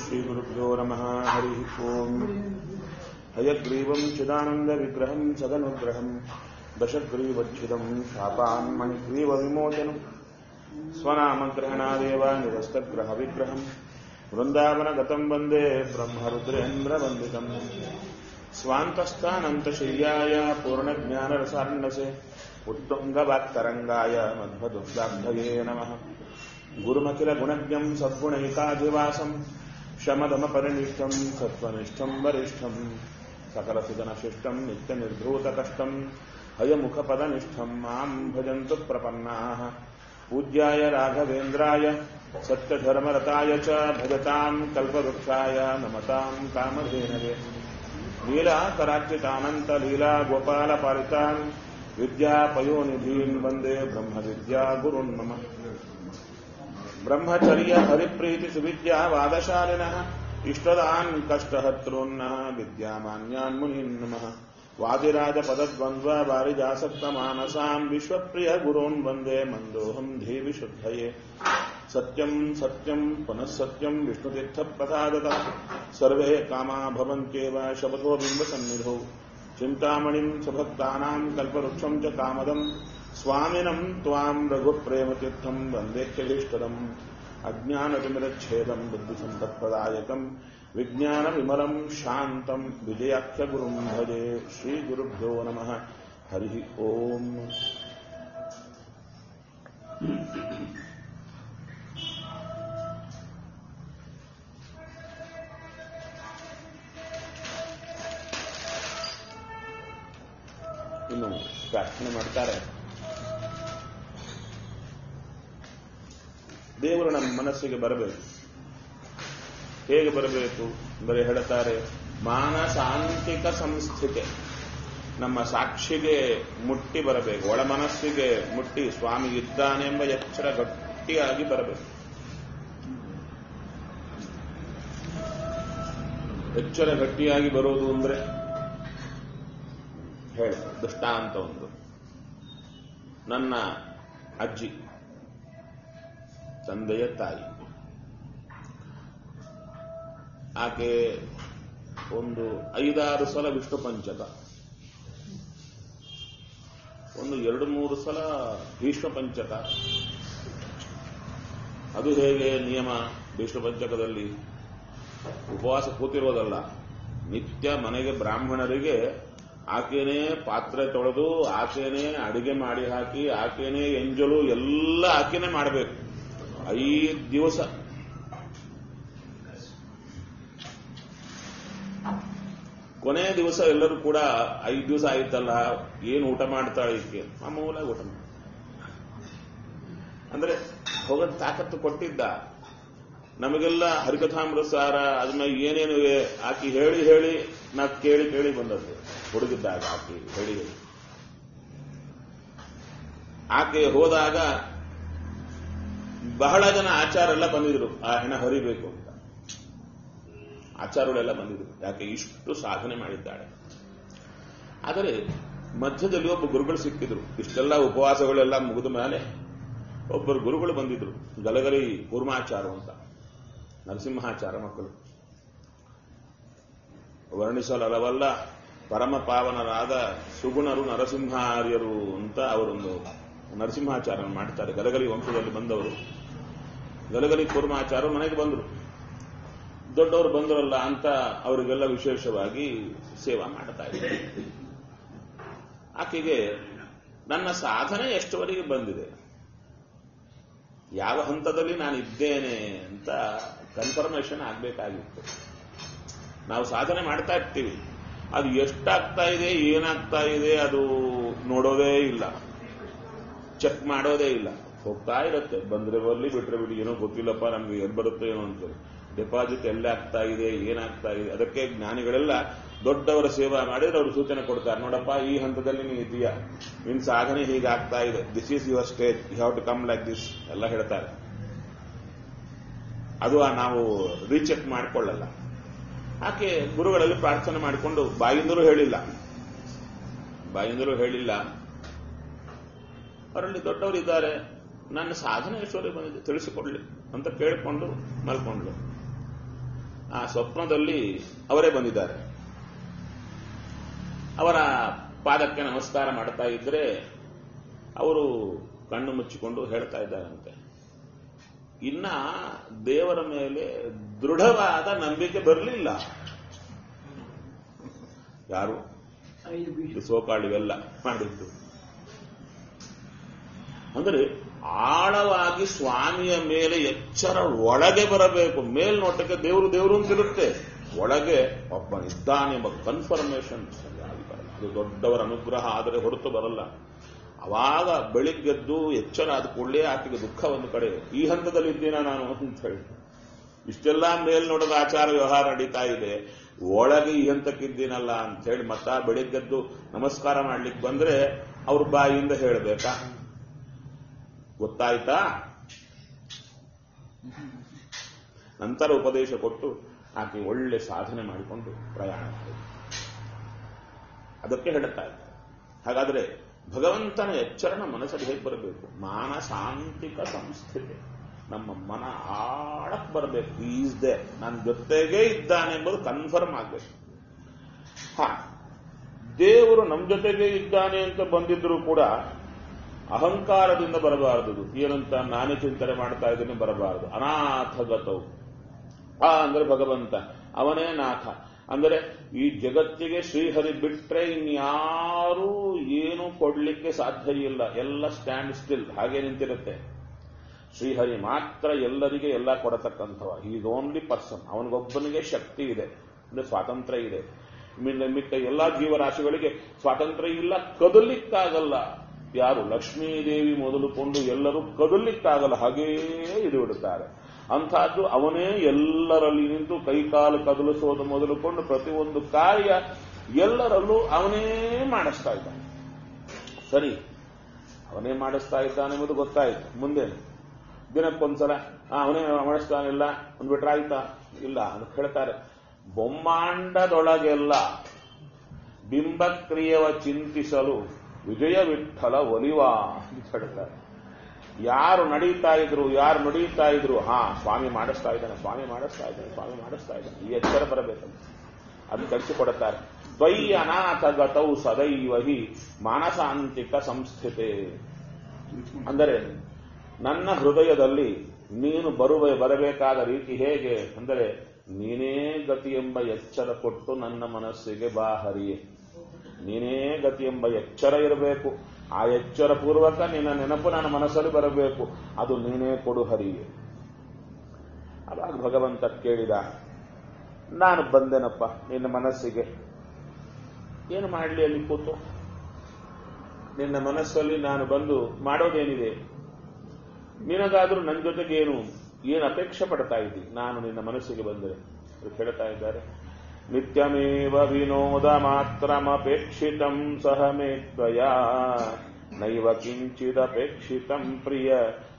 श्रीगुरुभ्यो नमः हरिः ओम् हयग्रीवं चिदानन्दविग्रहं सदनुग्रहं दशग्रीवच्छिदं शापान्मणिग्रीवविमोचनं स्वनामग्रहणादेव निरस्तग्रहविग्रहं वृन्दावनगतं वन्दे ब्रह्मरुद्रेन्द्रवन्दितम् स्वान्तस्थानन्तशय्याय पूर्णज्ञानरसार्णसे उत्तुङ्गवाक्तरङ्गाय मध्वदुग्धाब्धये नमः गुरुमखिलगुणज्ञं सद्गुणैकाधिवासं शमदमपरिनिष्ठं सत्त्वनिष्ठं वरिष्ठं सकलसुजनशिष्टं नित्यनिर्धूतकष्टं हयमुखपदनिष्ठं मां भजन्तु प्रपन्नाः पूज्याय राघवेन्द्राय सत्यधर्मरताय च भजतां कल्पवृक्षाय नमतां कामधेनवे लीलाकरार्चितानन्तलीला गोपालपालितान् विद्यापयोनिधीन् वन्दे ब्रह्मविद्यागुरुन् मम ब्रह्मचर्य हरिप्रीतिसुविद्यावादशालिनः इष्टदान् कष्टहर्तॄन्नः विद्यामान्यान् मुनीन् नमः वादिराजपदद्वन्द्ववारिजासक्तमानसान् विश्वप्रियगुरून् वन्दे मन्दोऽहं देवि शुद्धये सत्यं सत्यं पुनः सत्यं विष्णुतीर्थप्रसादतः सर्वे कामा भवन्त्येव शपथो बिम्बसन्निधौ चिन्तामणिं स्वभक्तानां कल्पवृक्षं च कामदं स्वामिनं त्वां रघुप्रेमतीर्थं वन्देह्यभीष्टदम् अज्ञानतिमिरच्छेदं बुद्धिसम्पत्प्रदायकं विज्ञानविमलं शान्तं विजयाख्यगुरुं भजे श्रीगुरुभ्यो नमः हरिः ओम् ಇನ್ನು ಪ್ರಾರ್ಥನೆ ಮಾಡ್ತಾರೆ. ದೇವರು ನಮ್ಮ ಮನಸ್ಸಿಗೆ ಬರಬೇಕು. ಹೇಗೆ ಬರಬೇಕು ಅಂದರೆ ಹೇಳ್ತಾರೆ, ಮಾನಸಾಂತಿಕ ಸಂಸ್ಥಿತೆ ನಮ್ಮ ಸಾಕ್ಷಿಗೆ ಮುಟ್ಟಿ ಬರಬೇಕು. ಒಳ ಮನಸ್ಸಿಗೆ ಮುಟ್ಟಿ ಸ್ವಾಮಿ ಇದ್ದಾನೆಂಬ ಎಚ್ಚರ ಗಟ್ಟಿಯಾಗಿ ಬರಬೇಕು. ಎಚ್ಚರ ಗಟ್ಟಿಯಾಗಿ ಬರೋದು ಅಂದ್ರೆ ಹೇಳ ದೃಷ್ಟಾಂತ ಒಂದು. ನನ್ನ ಅಜ್ಜಿ, ತಂದೆಯ ತಾಯಿ, ಆಕೆ ಒಂದು 5-6 ಸಲ ವಿಷ್ಣು ಪಂಚಕ, ಒಂದು 2-3 ಸಲ ಭೀಷ್ಮ ಪಂಚಕ. ಅದು ಹೇಗೆ ನಿಯಮ? ಭೀಷ್ಮ ಪಂಚಕದಲ್ಲಿ ಉಪವಾಸ ಕೂತಿರೋದಲ್ಲ, ನಿತ್ಯ ಮನೆಗೆ ಬ್ರಾಹ್ಮಣರಿಗೆ ಆಕೆನೇ ಪಾತ್ರೆ ತೊಳೆದು, ಆಕೆನೇ ಅಡಿಗೆ ಮಾಡಿ ಹಾಕಿ, ಆಕೆನೇ ಎಂಜಲು ಎಲ್ಲ ಆಕೆನೇ ಮಾಡಬೇಕು 5 ದಿವಸ. ಕೊನೆ ದಿವಸ ಎಲ್ಲರೂ ಕೂಡ 5 ದಿವಸ ಆಯ್ತಲ್ಲ, ಏನು ಊಟ ಮಾಡ್ತಾಳೆ ಈಕೆ? ಮಾಮೂಲಾಗಿ ಊಟ ಮಾಡಿ ಅಂದ್ರೆ ಹೋಗೋದು ತಾಕತ್ತು ಕೊಟ್ಟಿದ್ದ. ನಮಗೆಲ್ಲ ಹರಿಕಥಾಮೃತಸಾರ ಅದ್ಮೇಲೆ ಏನೇನು ಆಕಿ ಹೇಳಿ ಹೇಳಿ ನಾ ಕೇಳಿ ಕೇಳಿ ಬಂದದ್ದು. ಹುಡುಗಿದ್ದಾಗ ಆಕೆ ಹೇಳಿ ಹೇಳಿ ಆಕೆ ಹೋದಾಗ ಬಹಳ ಜನ ಆಚಾರ ಎಲ್ಲ ಬಂದಿದ್ರು, ಆ ಹೆಣ ಹರಿಬೇಕು ಅಂತ. ಆಚಾರಗಳೆಲ್ಲ ಬಂದಿದ್ರು, ಯಾಕೆ ಇಷ್ಟು ಸಾಧನೆ ಮಾಡಿದ್ದಾಳೆ. ಆದರೆ ಮಧ್ಯದಲ್ಲಿ ಒಬ್ಬ ಗುರುಗಳು ಸಿಕ್ಕಿದ್ರು. ಇಷ್ಟೆಲ್ಲ ಉಪವಾಸಗಳೆಲ್ಲ ಮುಗಿದ ಮೇಲೆ ಒಬ್ಬರು ಗುರುಗಳು ಬಂದಿದ್ರು, ಗಲಗಲಿ ಕೂರ್ಮಾಚಾರ ಅಂತ, ನರಸಿಂಹಾಚಾರ ಮಕ್ಕಳು. ವರ್ಣಿಸಲವಲ್ಲ ಪರಮ ಪಾವನರಾದ ಸುಗುಣರು ನರಸಿಂಹಾರ್ಯರು ಅಂತ ಅವರೊಂದು ನರಸಿಂಹಾಚಾರ ಮಾಡ್ತಾರೆ. ಗಲಗಲಿ ವಂಶದಲ್ಲಿ ಬಂದವರು ಗಲಗಲಿ ಕೂರ್ಮಾಚಾರ ಮನೆಗೆ ಬಂದರು. ದೊಡ್ಡವರು ಬಂದರಲ್ಲ ಅಂತ ಅವರಿಗೆಲ್ಲ ವಿಶೇಷವಾಗಿ ಸೇವಾ ಮಾಡ್ತಾ ಇದ್ದಾರೆ. ಆಕೆಗೆ ನನ್ನ ಸಾಧನೆ ಎಷ್ಟುವರೆಗೆ ಬಂದಿದೆ, ಯಾವ ಹಂತದಲ್ಲಿ ನಾನು ಇದ್ದೇನೆ ಅಂತ ಕನ್ಫರ್ಮೇಷನ್ ಆಗಬೇಕಾಗಿತ್ತು. ನಾವು ಸಾಧನೆ ಮಾಡ್ತಾ ಇರ್ತೀವಿ, ಅದು ಎಷ್ಟಾಗ್ತಾ ಇದೆ, ಏನಾಗ್ತಾ ಇದೆ ಅದು ನೋಡೋದೇ ಇಲ್ಲ, ಚೆಕ್ ಮಾಡೋದೇ ಇಲ್ಲ. ಹೋಗ್ತಾ ಇರುತ್ತೆ, ಬಂದ್ರೆ ಬರ್ಲಿ ಬಿಟ್ರೆ ಬಿಡಿ, ಏನೋ ಗೊತ್ತಿಲ್ಲಪ್ಪ ನಮ್ಗೆ ಎಲ್ಲಿ ಬರುತ್ತೆ ಏನೋ ಅಂತೇಳಿ. ಡೆಪಾಸಿಟ್ ಎಲ್ಲ ಆಗ್ತಾ ಇದೆ, ಏನಾಗ್ತಾ ಇದೆ, ಅದಕ್ಕೆ ಜ್ಞಾನಿಗಳೆಲ್ಲ ದೊಡ್ಡವರ ಸೇವಾ ಮಾಡಿದ್ರೆ ಅವರು ಸೂಚನೆ ಕೊಡ್ತಾರೆ. ನೋಡಪ್ಪ, ಈ ಹಂತದಲ್ಲಿ ನೀನು ಇದೆಯಾ, ನಿನ್ ಸಾಧನೆ ಹೀಗಾಗ್ತಾ ಇದೆ, this is your stage, you have to come like this ಎಲ್ಲ ಹೇಳ್ತಾರೆ. ಅದು ನಾವು ರೀಚೆಕ್ ಮಾಡಿಕೊಳ್ಳಲ್ಲ. ಆಕೆ ಗುರುಗಳಲ್ಲಿ ಪ್ರಾರ್ಥನೆ ಮಾಡಿಕೊಂಡು ಬಾಯಿಂದಲೂ ಹೇಳಿಲ್ಲ, ಅವರಲ್ಲಿ ದೊಡ್ಡವರಿದ್ದಾರೆ, ನನ್ನ ಸಾಧನೆ ಎಷ್ಟುವರೆಗೆ ಬಂದಿದೆ ತಿಳಿಸಿಕೊಡ್ಲಿ ಅಂತ ಕೇಳಿಕೊಂಡು ಮಲ್ಕೊಂಡ್ಲು. ಆ ಸ್ವಪ್ನದಲ್ಲಿ ಅವರೇ ಬಂದಿದ್ದಾರೆ. ಅವರ ಪಾದಕ್ಕೆ ನಮಸ್ಕಾರ ಮಾಡ್ತಾ ಇದ್ರೆ ಅವರು ಕಣ್ಣು ಮುಚ್ಚಿಕೊಂಡು ಹೇಳ್ತಾ ಇದ್ದಾರಂತೆ, ಇನ್ನ ದೇವರ ಮೇಲೆ ದೃಢವಾದ ನಂಬಿಕೆ ಬರಲಿಲ್ಲ. ಯಾರು ಸೋಕಾಳಿವೆಲ್ಲ ಮಾಡಿದ್ದು ಅಂದರೆ ಆಳವಾಗಿ ಸ್ವಾಮಿಯ ಮೇಲೆ ಎಚ್ಚರ ಒಳಗೆ ಬರಬೇಕು. ಮೇಲ್ನೋಟಕ್ಕೆ ದೇವರು ದೇವರು ಅಂತಿರುತ್ತೆ, ಒಳಗೆ ಒಬ್ಬ ಇದ್ದಾನೆ ಎಂಬ ಕನ್ಫರ್ಮೇಷನ್ ಅದು ದೊಡ್ಡವರ ಅನುಗ್ರಹ ಆದರೆ ಹೊರತು ಬರಲ್ಲ. ಅವಾಗ ಬೆಳಿಗ್ಗೆದ್ದು ಎಚ್ಚರ ಆದ ಕೂಡಲೇ ಆಕೆಗೆ ದುಃಖ ಒಂದು ಕಡೆ, ಈ ಹಂತದಲ್ಲಿ ಇದ್ದೀನ ನಾನು ಅಂತ ಹೇಳಿ. ಇಷ್ಟೆಲ್ಲ ಮೇಲ್ನೋಟದ ಆಚಾರ ವ್ಯವಹಾರ ನಡೀತಾ ಇದೆ, ಒಳಗೆ ಈ ಹಂತಕ್ಕಿದ್ದೀನಲ್ಲ ಅಂತ ಹೇಳಿ ಮತ್ತ ಬೆಳಿಗ್ಗೆದ್ದು ನಮಸ್ಕಾರ ಮಾಡ್ಲಿಕ್ಕೆ ಬಂದ್ರೆ ಅವ್ರ ಬಾಯಿಯಿಂದ ಹೇಳಬೇಕಾ, ಗೊತ್ತಾಯ್ತಾ? ನಂತರ ಉಪದೇಶ ಕೊಟ್ಟು ಆಕೆ ಒಳ್ಳೆ ಸಾಧನೆ ಮಾಡಿಕೊಂಡು ಪ್ರಯಾಣ ಮಾಡಿದ್ರು. ಅದಕ್ಕೆ ಹೇಳುತ್ತಾ ಇದ್ದ. ಹಾಗಾದ್ರೆ ಭಗವಂತನ ಎಚ್ಚರಣ ಮನಸ್ಸಲ್ಲಿ ಹೇಗೆ ಬರಬೇಕು? ಮಾನಸಾಂತಿಕ ಸಂಸ್ಥಿತಿ, ನಮ್ಮ ಮನ ಆಳಕ್ಕೆ ಬರಬೇಕು. ಈಸ್ ದೇ, ನನ್ನ ಜೊತೆಗೇ ಇದ್ದಾನೆ ಎಂಬುದು ಕನ್ಫರ್ಮ್ ಆಗಬೇಕು. ದೇವರು ನಮ್ಮ ಜೊತೆಗೆ ಇದ್ದಾನೆ ಅಂತ ಬಂದಿದ್ರು ಕೂಡ ಅಹಂಕಾರದಿಂದ ಬರಬಾರದು. ಏನಂತ ನಾನೇ ಚಿಂತನೆ ಮಾಡ್ತಾ ಇದ್ದೀನಿ ಬರಬಾರದು. ಅನಾಥಗತವು ಅಂದ್ರೆ ಭಗವಂತ ಅವನೇ ನಾಥ. ಅಂದರೆ ಈ ಜಗತ್ತಿಗೆ ಶ್ರೀಹರಿ ಬಿಟ್ರೆ ಇನ್ಯಾರೂ ಏನು ಕೊಡ್ಲಿಕ್ಕೆ ಸಾಧ್ಯ ಇಲ್ಲ. ಎಲ್ಲ ಸ್ಟ್ಯಾಂಡ್ ಸ್ಟಿಲ್, ಹಾಗೆ ನಿಂತಿರುತ್ತೆ. ಶ್ರೀಹರಿ ಮಾತ್ರ ಎಲ್ಲರಿಗೆ ಎಲ್ಲ ಕೊಡತಕ್ಕಂಥವ. Is only person. ಅವನಿಗೊಬ್ಬನಿಗೆ ಶಕ್ತಿ ಇದೆ, ಅಂದ್ರೆ ಸ್ವಾತಂತ್ರ್ಯ ಇದೆ. ಮಿಕ್ಕ ಎಲ್ಲಾ ಜೀವರಾಶಿಗಳಿಗೆ ಸ್ವಾತಂತ್ರ್ಯ ಇಲ್ಲ, ಕದಲಿಕ್ಕಾಗಲ್ಲ. ಯಾರು? ಲಕ್ಷ್ಮೀದೇವಿ ಮೊದಲುಕೊಂಡು ಎಲ್ಲರೂ ಕದಲಿಕ್ಕಾಗಲ್ಲ, ಹಾಗೇ ಇದು ಬಿಡುತ್ತಾರೆ. ಅಂಥದ್ದು ಅವನೇ ಎಲ್ಲರಲ್ಲಿ ನಿಂತು ಕೈಕಾಲು ಕದಲಿಸೋದು ಮೊದಲುಕೊಂಡು ಪ್ರತಿಯೊಂದು ಕಾರ್ಯ ಎಲ್ಲರಲ್ಲೂ ಅವನೇ ಮಾಡಿಸ್ತಾ ಇದ್ದಾನೆ. ಸರಿ, ಅವನೇ ಮಾಡಿಸ್ತಾ ಇದ್ದಾನೆ ಎಂಬುದು ಗೊತ್ತಾಯಿತು. ಮುಂದೆ ದಿನಕ್ಕೊಂದ್ಸಲ ಅವನೇ ಮಾಡಿಸ್ತಾನಿಲ್ಲ ಅಂದ್ಬಿಟ್ರೆ ಆಯ್ತಾ? ಇಲ್ಲ ಅಂತ ಹೇಳ್ತಾರೆ. ಬೊಮ್ಮಾಂಡದೊಳಗೆಲ್ಲ ಬಿಂಬಕ್ರಿಯವ ಚಿಂತಿಸಲು ವಿಜಯ ವಿಠಲ ಒಲಿವಾ ಅಂತ ಹೇಳ್ತಾರೆ. ಯಾರು ನಡೀತಾ ಇದ್ರು ಸ್ವಾಮಿ ಮಾಡಿಸ್ತಾ ಇದ್ದಾನೆ, ಸ್ವಾಮಿ ಮಾಡಿಸ್ತಾ ಇದ್ದಾನೆ, ಸ್ವಾಮಿ ಮಾಡಿಸ್ತಾ ಇದ್ದಾನೆ, ಈ ಎಚ್ಚರ ಬರಬೇಕಂತ ಅದು ಕಲಿಸಿಕೊಡುತ್ತಾರೆ. ತ್ವಯಿ ಅನಾಥಗತೌ ಸದೈವಹಿ ಮಾನಸಾಂತಿಕ ಸಂಸ್ಥಿತೆ. ಅಂದರೆ ನನ್ನ ಹೃದಯದಲ್ಲಿ ನೀನು ಬರಬೇಕಾದ ರೀತಿ ಹೇಗೆ ಅಂದರೆ, ನೀನೇ ಗತಿ ಎಂಬ ಎಚ್ಚರ ಕೊಟ್ಟು ನನ್ನ ಮನಸ್ಸಿಗೆ ಬಾ ಹರಿಯೇ. ನೀನೇ ಗತಿ ಎಂಬ ಎಚ್ಚರ ಇರಬೇಕು. ಆ ಎಚ್ಚರ ಪೂರ್ವಕ ನಿನ್ನ ನೆನಪು ನನ್ನ ಮನಸ್ಸಲ್ಲಿ ಬರಬೇಕು. ಅದು ನೀನೇ ಕೊಡು ಹರಿಯೇ. ಅವಾಗ ಭಗವಂತ ಕೇಳಿದ, ನಾನು ಬಂದೆನಪ್ಪ ನಿನ್ನ ಮನಸ್ಸಿಗೆ, ಏನು ಮಾಡಲಿ ಅಲ್ಲಿ ಕೂತು? ನಿನ್ನ ಮನಸ್ಸಲ್ಲಿ ನಾನು ಬಂದು ಮಾಡೋದೇನಿದೆ? ನಿನಗಾದ್ರೂ ನನ್ನ ಜೊತೆಗೆ ಏನು ಅಪೇಕ್ಷೆ ಪಡ್ತಾ ಇದ್ದಿ? ನಾನು ನಿನ್ನ ಮನಸ್ಸಿಗೆ ಬಂದರೆ ಹೇಳ್ತಾ ಇದ್ದಾರೆ, ನಿತ್ಯಮೇವ ವಿನೋದ ಮಾತ್ರಮಪೇಕ್ಷಿತಂ ಸಹ ಮೇ ತ್ವಯಾ ನೈವ ಕಿಂಚಿದಪೇಕ್ಷಿತಂ ಪ್ರಿಯ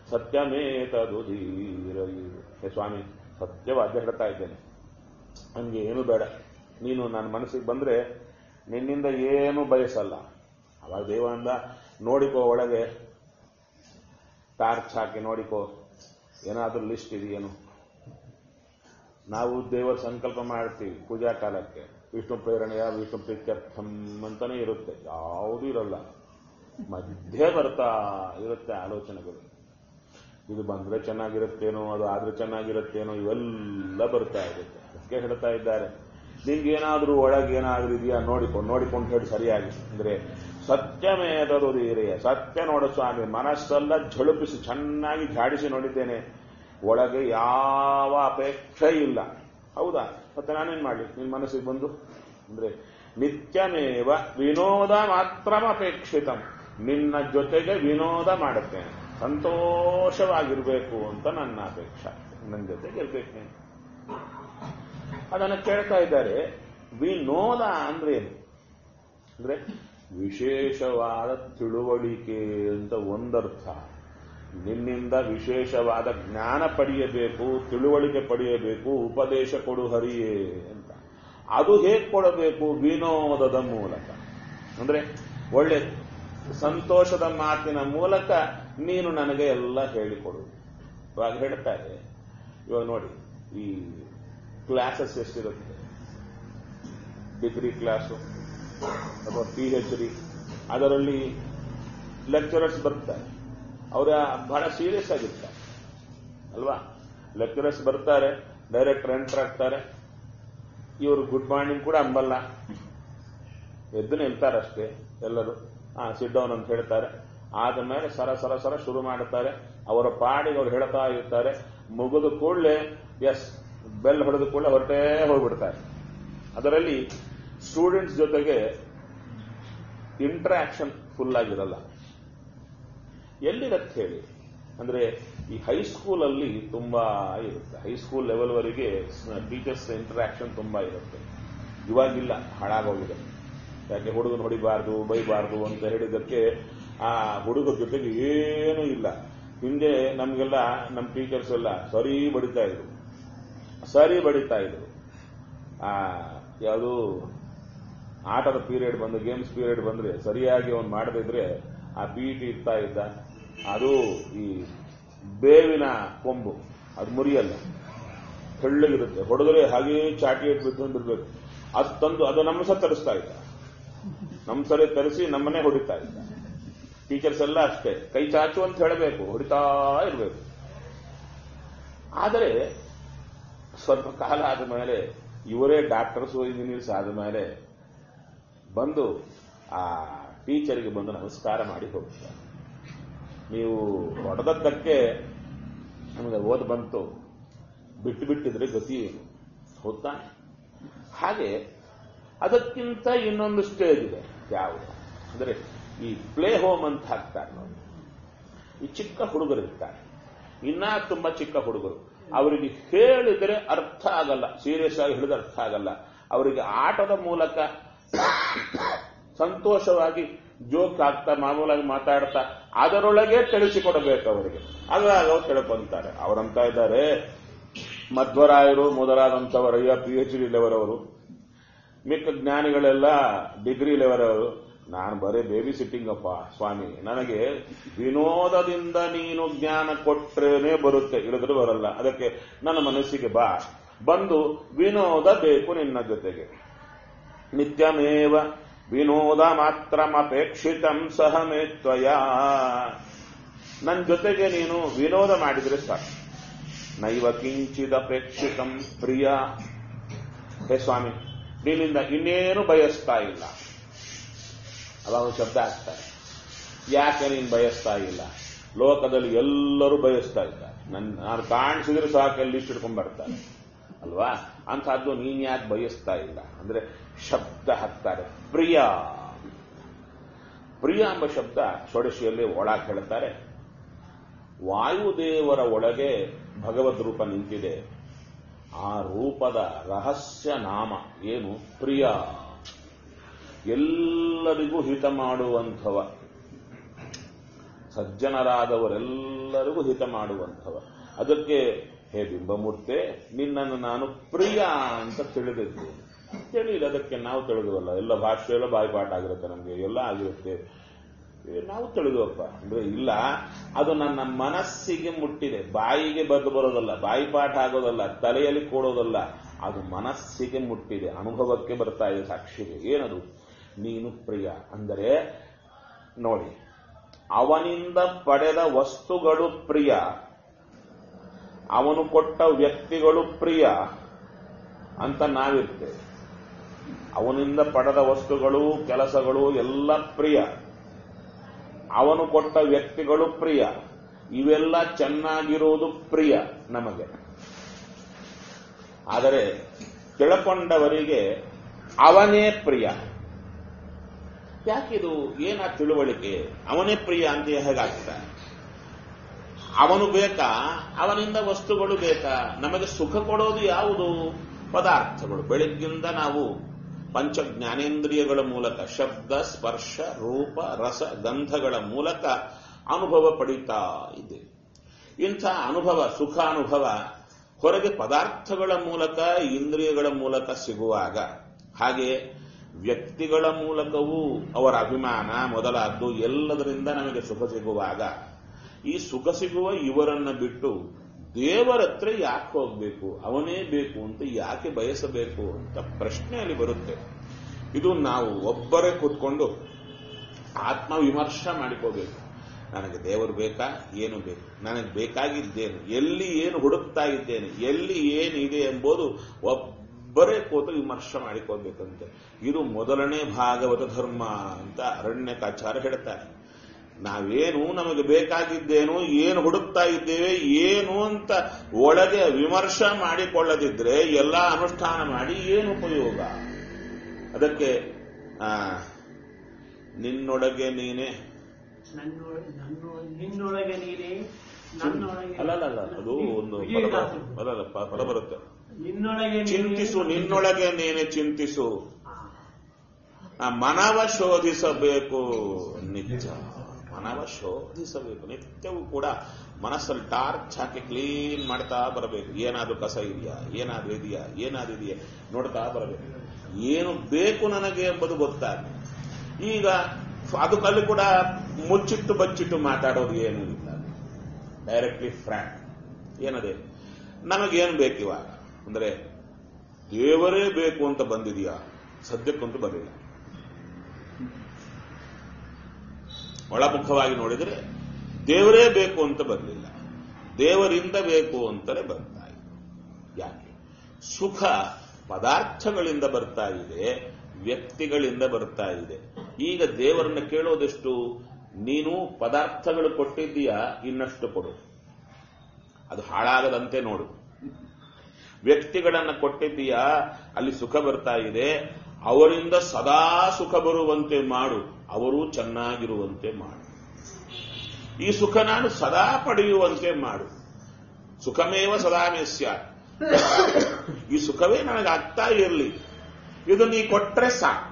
ಸತ್ಯಮೇತದುದೀರಯು. ಹೇ ಸ್ವಾಮಿ, ಸತ್ಯವಾದ ಹೇಳ್ತಾ ಇದ್ದೇನೆ, ನನಗೆ ಏನು ಬೇಡ. ನೀನು ನನ್ನ ಮನಸ್ಸಿಗೆ ಬಂದ್ರೆ ನಿನ್ನಿಂದ ಏನು ಬಯಸಲ್ಲ. ಅವಾಗ ದೇವಂದ, ನೋಡಿಕೋ ಒಳಗೆ ಟಾರ್ಚ್ ಹಾಕಿ ನೋಡಿಕೋ, ಏನಾದ್ರೂ ಲಿಸ್ಟ್ ಇದೆಯೇನು? ನಾವು ದೇವರ ಸಂಕಲ್ಪ ಮಾಡ್ತೀವಿ ಪೂಜಾ ಕಾಲಕ್ಕೆ, ವಿಷ್ಣು ಪ್ರೇರಣೆಯ ವಿಷ್ಣು ಪ್ರೀತ್ಯರ್ಥಂ ಅಂತಾನೆ ಇರುತ್ತೆ, ಯಾವುದೂ ಇರಲ್ಲ. ಮಧ್ಯೆ ಬರ್ತಾ ಇರುತ್ತೆ ಆಲೋಚನೆಗಳು. ಇದು ಬಂದ್ರೆ ಚೆನ್ನಾಗಿರುತ್ತೇನೋ, ಅದು ಆದ್ರೆ ಚೆನ್ನಾಗಿರುತ್ತೇನೋ, ಇವೆಲ್ಲ ಬರ್ತಾ ಇರುತ್ತೆ. ಅದಕ್ಕೆ ಹೇಳ್ತಾ ಇದ್ದಾರೆ, ನಿಂಗೇನಾದ್ರೂ ಒಳಗೇನಾದ್ರೂ ಇದೆಯಾ ನೋಡಿಕೊಂಡು ಹೇಳಿ ಸರಿಯಾಗಿ. ಅಂದ್ರೆ ಸತ್ಯಮೇತದುದೀರೆಯ, ಸತ್ಯ ನೋಡ ಸ್ವಾಮಿ, ಮನಸ್ಸೆಲ್ಲ ಝಳುಪಿಸಿ ಚೆನ್ನಾಗಿ ಝಾಡಿಸಿ ನೋಡಿದ್ದೇನೆ, ಒಳಗೆ ಯಾವ ಅಪೇಕ್ಷೆ ಇಲ್ಲ. ಹೌದಾ? ಮತ್ತೆ ನಾನೇನ್ ಮಾಡಲಿ ನಿನ್ನ ಮನಸ್ಸಿಗೆ ಬಂದು? ಅಂದ್ರೆ ನಿತ್ಯಮೇವ ವಿನೋದ ಮಾತ್ರಮಪೇಕ್ಷಿತಂ, ನಿನ್ನ ಜೊತೆಗೆ ವಿನೋದ ಮಾಡುತ್ತೇನೆ, ಸಂತೋಷವಾಗಿರ್ಬೇಕು ಅಂತ ನನ್ನ ಅಪೇಕ್ಷೆ, ನನ್ನ ಜೊತೆಗೆ ಇರ್ಬೇಕು ನೀನು. ಅದನ್ನು ಕೇಳ್ತಾ ಇದ್ದಾರೆ. ವಿನೋದ ಅಂದ್ರೆ ಏನು? ಅಂದ್ರೆ ವಿಶೇಷವಾದ ತಿಳುವಳಿಕೆ ಅಂತ ಒಂದರ್ಥ. ನಿನ್ನಿಂದ ವಿಶೇಷವಾದ ಜ್ಞಾನ ಪಡೆಯಬೇಕು, ತಿಳುವಳಿಕೆ ಪಡೆಯಬೇಕು, ಉಪದೇಶ ಕೊಡು ಹರಿಯೇ ಅಂತ. ಅದು ಹೇಗೆ ಕೊಡಬೇಕು? ವಿನೋದದ ಮೂಲಕ. ಅಂದ್ರೆ ಒಳ್ಳೆ ಸಂತೋಷದ ಮಾತಿನ ಮೂಲಕ ನೀನು ನನಗೆ ಎಲ್ಲ ಹೇಳಿಕೊಡು. ಇವಾಗ ಹೇಳ್ತಾರೆ, ಇವಾಗ ನೋಡಿ, ಈ ಕ್ಲಾಸಸ್ ಎಷ್ಟಿರುತ್ತೆ, ಡಿಗ್ರಿ ಕ್ಲಾಸು ಅಥವಾ PhD, ಅದರಲ್ಲಿ ಲೆಕ್ಚರರ್ಸ್ ಬರ್ತಾರೆ, ಅವರ ಬಹಳ ಸೀರಿಯಸ್ ಆಗಿರ್ತಾರೆ ಅಲ್ವಾ. ಲೆಕ್ಚರರ್ಸ್ ಬರ್ತಾರೆ, ಡೈರೆಕ್ಟರ್ ಎಂಟರ್ ಆಗ್ತಾರೆ, ಇವರು ಗುಡ್ ಮಾರ್ನಿಂಗ್ ಕೂಡ ಅಂಬಲ್ಲ, ಎದ್ದು ನಿಲ್ತಾರಷ್ಟೇ ಎಲ್ಲರೂ. ಸಿಟ್ ಡೌನ್ ಅಂತ ಹೇಳ್ತಾರೆ. ಆದ ಮೇಲೆ ಸರ ಸರ ಸರ ಶುರು ಮಾಡುತ್ತಾರೆ. ಅವರ ಪಾಡಿಗೆ ಅವ್ರು ಹೇಳ್ತಾ ಇರ್ತಾರೆ. ಮುಗಿದ ಕೂಡಲೇ ಎಸ್ ಬೆಲ್ ಹೊಡೆದ ಕೂಡಲೇ ಹೊರಟೇ ಹೋಗ್ಬಿಡ್ತಾರೆ. ಅದರಲ್ಲಿ ಸ್ಟೂಡೆಂಟ್ಸ್ ಜೊತೆಗೆ ಇಂಟರಾಕ್ಷನ್ ಫುಲ್ ಆಗಿರಲ್ಲ. ಎಲ್ಲಿರತ್ತೆ ಹೇಳಿ ಅಂದ್ರೆ ಈ ಹೈಸ್ಕೂಲಲ್ಲಿ ತುಂಬಾ ಇರುತ್ತೆ. ಹೈಸ್ಕೂಲ್ ಲೆವೆಲ್ವರೆಗೆ ಟೀಚರ್ಸ್ ಇಂಟರಾಕ್ಷನ್ ತುಂಬಾ ಇರುತ್ತೆ. ಇವಾಗಿಲ್ಲ, ಹಾಳಾಗೋಗಿದೆ. ಯಾಕೆ ಹುಡುಗನ ಹೊಡಿಬಾರ್ದು, ಬೈಬಾರ್ದು ಅಂತ ಹೇಳಿದಕ್ಕೆ ಆ ಹುಡುಗರ ಜೊತೆಗೆ ಏನೂ ಇಲ್ಲ. ಹಿಂದೆ ನಮ್ಗೆಲ್ಲ ನಮ್ಮ ಟೀಚರ್ಸ್ ಎಲ್ಲ ಸರಿ ಬಡಿತಾ ಇದ್ರು. ಯಾವುದು ಆಟದ ಪೀರಿಯಡ್ ಬಂದು, ಗೇಮ್ಸ್ ಪೀರಿಯಡ್ ಬಂದ್ರೆ ಸರಿಯಾಗಿ ಅವ್ನು ಮಾಡದಿದ್ರೆ ಆ PT ಇರ್ತಾ ಇದ್ದ. ಅದು ಈ ಬೇವಿನ ಕೊಂಬು, ಅದು ಮುರಿಯಲ್ಲ, ತೆಳ್ಳಗಿರುತ್ತೆ. ಹೊಡೆದ್ರೆ ಹಾಗೇ ಚಾಟಿ ಬಿಟ್ಕೊಂಡಿರ್ಬೇಕು. ಅದು ತಂದು ಅದು ನಮ್ಮ ಸಹ ತರಿಸ್ತಾ ಇದ್ದ. ನಮ್ಮ ಸರಿ ತರಿಸಿ ನಮ್ಮನ್ನೇ ಹೊಡಿತಾ ಇದ್ದ. ಟೀಚರ್ಸ್ ಎಲ್ಲ ಅಷ್ಟೇ, ಕೈ ಚಾಚು ಅಂತ ಹೇಳಬೇಕು, ಹೊಡಿತಾ ಇರಬೇಕು. ಆದರೆ ಸ್ವಲ್ಪ ಕಾಲ ಆದ ಮೇಲೆ ಇವರೇ ಡಾಕ್ಟರ್ಸು ಇಂಜಿನಿಯರ್ಸ್ ಆದ ಮೇಲೆ ಬಂದು ಆ ಟೀಚರಿಗೆ ಬಂದು ನಮಸ್ಕಾರ ಮಾಡಿ ಹೋಗ್ತಾರೆ. ನೀವು ಹೊಡೆದದ್ದಕ್ಕೆ ನಮಗೆ ಓದ್ ಬಂತು, ಬಿಟ್ಟಿದ್ರೆ ಗತಿ ಏನು, ಹೌದಾ? ಹಾಗೆ ಅದಕ್ಕಿಂತ ಇನ್ನೊಂದು ಸ್ಟೇಜ್ ಇದೆ. ಯಾವುದು ಅಂದ್ರೆ ಈ ಪ್ಲೇ ಹೋಮ್ ಅಂತ ಹಾಕ್ತಾರೆ ನೋಡಿ. ಈ ಚಿಕ್ಕ ಹುಡುಗರು ಇರ್ತಾರೆ, ಇನ್ನ ತುಂಬಾ ಚಿಕ್ಕ ಹುಡುಗರು, ಅವರಿಗೆ ಹೇಳಿದರೆ ಅರ್ಥ ಆಗಲ್ಲ, ಸೀರಿಯಸ್ ಆಗಿ ಹೇಳಿದ್ರೆ ಅರ್ಥ ಆಗಲ್ಲ. ಅವರಿಗೆ ಆಟದ ಮೂಲಕ ಸಂತೋಷವಾಗಿ ಜೋಕ್ ಆಗ್ತಾ ಮಾಮೂಲಾಗಿ ಮಾತಾಡ್ತಾ ಅದರೊಳಗೆ ತಿಳಿಸಿಕೊಡಬೇಕು ಅವರಿಗೆ. ಅದ್ರಾಗ ಅವ್ರು ತಿಳ್ಕೊಂತಾರೆ. ಅವರಂತ ಇದ್ದಾರೆ ಮಧ್ವರಾಯರು ಮೊದಲಾದಂಥವರಯ್ಯ PhD ಲೆವೆಲ್ ಅವರು, ಮಿಕ್ಕ ಜ್ಞಾನಿಗಳೆಲ್ಲ ಡಿಗ್ರಿ ಲೆವೆಲ್ ಅವರು. ನಾನು ಬರೀ ಬೇಬಿ ಸಿಟ್ಟಿಂಗ್ ಅಪ್ಪ ಸ್ವಾಮಿ, ನನಗೆ ವಿನೋದದಿಂದ ನೀನು ಜ್ಞಾನ ಕೊಟ್ರೇನೆ ಬರುತ್ತೆ, ಇಳಿದ್ರೆ ಬರಲ್ಲ. ಅದಕ್ಕೆ ನನ್ನ ಮನಸ್ಸಿಗೆ ಬಂದು ವಿನೋದ ಬೇಕು ನಿನ್ನ ಜೊತೆಗೆ. ನಿತ್ಯಮೇವ ವಿನೋದ ಮಾತ್ರಮಪೇಕ್ಷಿತಂ ಸಹ ಮೇ ತ್ವಯಾ. ನನ್ನ ಜೊತೆಗೆ ನೀನು ವಿನೋದ ಮಾಡಿದ್ರೆ ಸಾಕು. ನೈವ ಕಿಂಚಿದಪೇಕ್ಷಿತಂ ಪ್ರಿಯ. ಹೇ ಸ್ವಾಮಿ, ನಿನ್ನಿಂದ ಇನ್ನೇನು ಬಯಸ್ತಾ ಇಲ್ಲ. ಅವಾಗ ಶಬ್ದ ಆಗ್ತಾರೆ, ಯಾಕೆ ನೀನು ಬಯಸ್ತಾ ಇಲ್ಲ? ಲೋಕದಲ್ಲಿ ಎಲ್ಲರೂ ಬಯಸ್ತಾ ಇದ್ದಾರೆ. ನಾನು ಕಾಣಿಸಿದ್ರೆ ಸಾಕು ಅಲ್ಲಿ ಇಟ್ಕೊಂಡ್ ಬರ್ತಾರೆ ಅಲ್ವಾ. ಅಂಥದ್ದು ನೀನ್ ಯಾಕೆ ಬಯಸ್ತಾ ಇಲ್ಲ ಅಂದ್ರೆ ಶಬ್ದ ಹಾಕ್ತಾರೆ. ಪ್ರಿಯ ಎಂಬ ಶಬ್ದ ಷೋಡಶಿಯಲ್ಲಿ ಒಳಗೆ ಹೇಳ್ತಾರೆ. ವಾಯುದೇವರ ಒಳಗೆ ಭಗವದ್ ರೂಪ ನಿಂತಿದೆ. ಆ ರೂಪದ ರಹಸ್ಯ ನಾಮ ಏನು? ಪ್ರಿಯ. ಎಲ್ಲರಿಗೂ ಹಿತ ಮಾಡುವಂಥವ, ಸಜ್ಜನರಾದವರೆಲ್ಲರಿಗೂ ಹಿತ ಮಾಡುವಂಥವ. ಅದಕ್ಕೆ ಹೇ ಬಿಂಬಮೂರ್ತೆ, ನಿನ್ನನ್ನು ನಾನು ಪ್ರಿಯ ಅಂತ ತಿಳಿದಿದ್ದೇನೆ. ತಿಳಿಯಿಲ್ಲ, ಅದಕ್ಕೆ ನಾವು ತಿಳಿದುವಲ್ಲ. ಎಲ್ಲ ಭಾಷೆಯಲ್ಲ ಬಾಯಿಪಾಠ ಆಗಿರುತ್ತೆ, ನಮಗೆ ಎಲ್ಲ ಆಗಿರುತ್ತೆ, ನಾವು ತಿಳಿದುವಪ್ಪ ಅಂದ್ರೆ ಇಲ್ಲ. ಅದು ನನ್ನ ಮನಸ್ಸಿಗೆ ಮುಟ್ಟಿದೆ, ಬಾಯಿಗೆ ಬರೋದಲ್ಲ, ಬಾಯಿಪಾಠ ಆಗೋದಲ್ಲ, ತಲೆಯಲ್ಲಿ ಕೂಡೋದಲ್ಲ. ಅದು ಮನಸ್ಸಿಗೆ ಮುಟ್ಟಿದೆ, ಅನುಭವಕ್ಕೆ ಬರ್ತಾ ಇದೆ, ಸಾಕ್ಷಿಗೆ. ಏನದು? ನೀನು ಪ್ರಿಯ ಅಂದರೆ ನೋಡಿ, ಅವನಿಂದ ಪಡೆದ ವಸ್ತುಗಳು ಪ್ರಿಯ, ಅವನು ಕೊಟ್ಟ ವ್ಯಕ್ತಿಗಳು ಪ್ರಿಯ ಅಂತ ನಾವಿರ್ತೇವೆ. ಅವನಿಂದ ಪಡೆದ ವಸ್ತುಗಳು, ಕೆಲಸಗಳು ಎಲ್ಲ ಪ್ರಿಯ, ಅವನು ಕೊಟ್ಟ ವ್ಯಕ್ತಿಗಳು ಪ್ರಿಯ, ಇವೆಲ್ಲ ಚೆನ್ನಾಗಿರುವುದು ಪ್ರಿಯ ನಮಗೆ. ಆದರೆ ತಿಳ್ಕೊಂಡವರಿಗೆ ಅವನೇ ಪ್ರಿಯ. ಯಾಕಿದು? ಏನ ತಿಳುವಳಿಕೆ? ಅವನೇ ಪ್ರಿಯ ಅಂತ ಹೇಗಾಗ್ತಾನೆ? ಅವನು ಬೇಕಾ? ಅವನಿಂದ ವಸ್ತುಗಳು ಬೇಕಾ? ನಮಗೆ ಸುಖ ಕೊಡೋದು ಯಾವುದು? ಪದಾರ್ಥಗಳು. ಬೆಳಗ್ಗಿಂದ ನಾವು ಪಂಚ ಜ್ಞಾನೇಂದ್ರಿಯಗಳ ಮೂಲಕ ಶಬ್ದ, ಸ್ಪರ್ಶ, ರೂಪ, ರಸ, ಗಂಧಗಳ ಮೂಲಕ ಅನುಭವ ಪಡೀತಾ ಇದ್ದೇವೆ. ಇಂಥ ಅನುಭವ, ಸುಖಾನುಭವ ಹೊರಗೆ ಪದಾರ್ಥಗಳ ಮೂಲಕ, ಇಂದ್ರಿಯಗಳ ಮೂಲಕ ಸಿಗುವಾಗ, ಹಾಗೆ ವ್ಯಕ್ತಿಗಳ ಮೂಲಕವೂ ಅವರ ಅಭಿಮಾನ ಮೊದಲಾದ್ದು ಎಲ್ಲದರಿಂದ ನಮಗೆ ಸುಖ ಸಿಗುವಾಗ, ಈ ಸುಖ ಸಿಗುವ ಇವರನ್ನ ಬಿಟ್ಟು ದೇವರ ಹತ್ರ ಯಾಕೆ ಹೋಗ್ಬೇಕು, ಅವನೇ ಬೇಕು ಅಂತ ಯಾಕೆ ಬಯಸಬೇಕು ಅಂತ ಪ್ರಶ್ನೆಯಲ್ಲಿ ಬರುತ್ತೆ. ಇದು ನಾವು ಒಬ್ಬರೇ ಕೂತ್ಕೊಂಡು ಆತ್ಮವಿಮರ್ಶ ಮಾಡಿಕೋಬೇಕು. ನನಗೆ ದೇವರು ಬೇಕಾ, ಏನು ಬೇಕು, ನನಗೆ ಬೇಕಾಗಿದ್ದೇನು, ಎಲ್ಲಿ ಏನು ಹುಡುಕ್ತಾ ಇದ್ದೇನೆ, ಎಲ್ಲಿ ಏನಿದೆ ಎಂಬುದು ಒಬ್ಬರೇ ಕೂತು ವಿಮರ್ಶೆ ಮಾಡಿಕೋಬೇಕಂತೆ. ಇದು ಮೊದಲನೇ ಭಾಗವತ ಧರ್ಮ ಅಂತ ಅರಣ್ಯಕಾಚಾರ್ಯ ಹೇಳ್ತಾರೆ. ನಾವೇನು ನಮಗೆ ಬೇಕಾಗಿದ್ದೇನು, ಏನು ಹುಡುಕ್ತಾ ಇದ್ದೇವೆ, ಏನು ಅಂತ ಒಳಗೆ ವಿಮರ್ಶೆ ಮಾಡಿಕೊಳ್ಳದಿದ್ರೆ ಎಲ್ಲ ಅನುಷ್ಠಾನ ಮಾಡಿ ಏನು ಉಪಯೋಗ? ಅದಕ್ಕೆ ನಿನ್ನೊಳಗೆ ನೀನೇ, ನಿನ್ನೊಳಗೆ ನೀನೇ, ನನ್ನೊಳಗೆ ಅಲ್ಲ ಅದು ಒಂದು ಪದ ಬರುತ್ತೆ. ನಿನ್ನೊಳಗೆ ಚಿಂತಿಸು, ನಿನ್ನೊಳಗೆ ನೀನೆ ಚಿಂತಿಸು, ಮನವ ಶೋಧಿಸಬೇಕು. ನಿತ್ಯ ಮನವ ಶೋಧಿಸಬೇಕು. ನಿತ್ಯವೂ ಕೂಡ ಮನಸ್ಸಲ್ಲಿ ಟಾರ್ಚ್ ಹಾಕಿ ಕ್ಲೀನ್ ಮಾಡ್ತಾ ಬರಬೇಕು. ಏನಾದ್ರೂ ಕಸ ಇದೆಯಾ, ಏನಾದ್ರೂ ಇದೆಯಾ ನೋಡ್ತಾ ಬರಬೇಕು. ಏನು ಬೇಕು ನನಗೆ ಎಂಬುದು ಗೊತ್ತಾಗ್ತದೆ. ಈಗ ಅದಕ್ಕಲ್ಲಿ ಕೂಡ ಮುಚ್ಚಿಟ್ಟು ಬಚ್ಚಿಟ್ಟು ಮಾತಾಡೋದು ಏನೂ ಇಲ್ಲ. Directly frank. ಏನದೇ ನಮಗೇನು ಬೇಕಿವಾಗ ಅಂದ್ರೆ ದೇವರೇ ಬೇಕು ಅಂತ ಬಂದಿದೆಯಾ? ಸದ್ಯಕ್ಕಂತೂ ಬರಲಿಲ್ಲ. ಒಳಮುಖವಾಗಿ ನೋಡಿದರೆ ದೇವರೇ ಬೇಕು ಅಂತ ಬರಲಿಲ್ಲ, ದೇವರಿಂದ ಬೇಕು ಅಂತಲೇ ಬರ್ತಾ ಇದೆ. ಯಾಕೆ? ಸುಖ ಪದಾರ್ಥಗಳಿಂದ ಬರ್ತಾ ಇದೆ, ವ್ಯಕ್ತಿಗಳಿಂದ ಬರ್ತಾ ಇದೆ. ಈಗ ದೇವರನ್ನ ಕೇಳೋದೆಷ್ಟು? ನೀನು ಪದಾರ್ಥಗಳು ಕೊಟ್ಟಿದ್ದೀಯಾ, ಇನ್ನಷ್ಟು ಕೊಡು, ಅದು ಹಾಳಾಗದಂತೆ ನೋಡು. ವ್ಯಕ್ತಿಗಳನ್ನು ಕೊಟ್ಟಿದ್ದೀಯಾ, ಅಲ್ಲಿ ಸುಖ ಬರ್ತಾ ಇದೆ, ಅವರಿಂದ ಸದಾ ಸುಖ ಬರುವಂತೆ ಮಾಡು, ಅವರು ಚೆನ್ನಾಗಿರುವಂತೆ ಮಾಡು. ಈ ಸುಖ ನಾನು ಸದಾ ಪಡೆಯುವಂತೆ ಮಾಡು. ಸುಖಮೇವ ಸದಾ ಮೇಸ್ಯ. ಈ ಸುಖವೇ ನನಗಾಗ್ತಾ ಇರಲಿ, ಇದು ನೀ ಕೊಟ್ರೆ ಸಾಕು.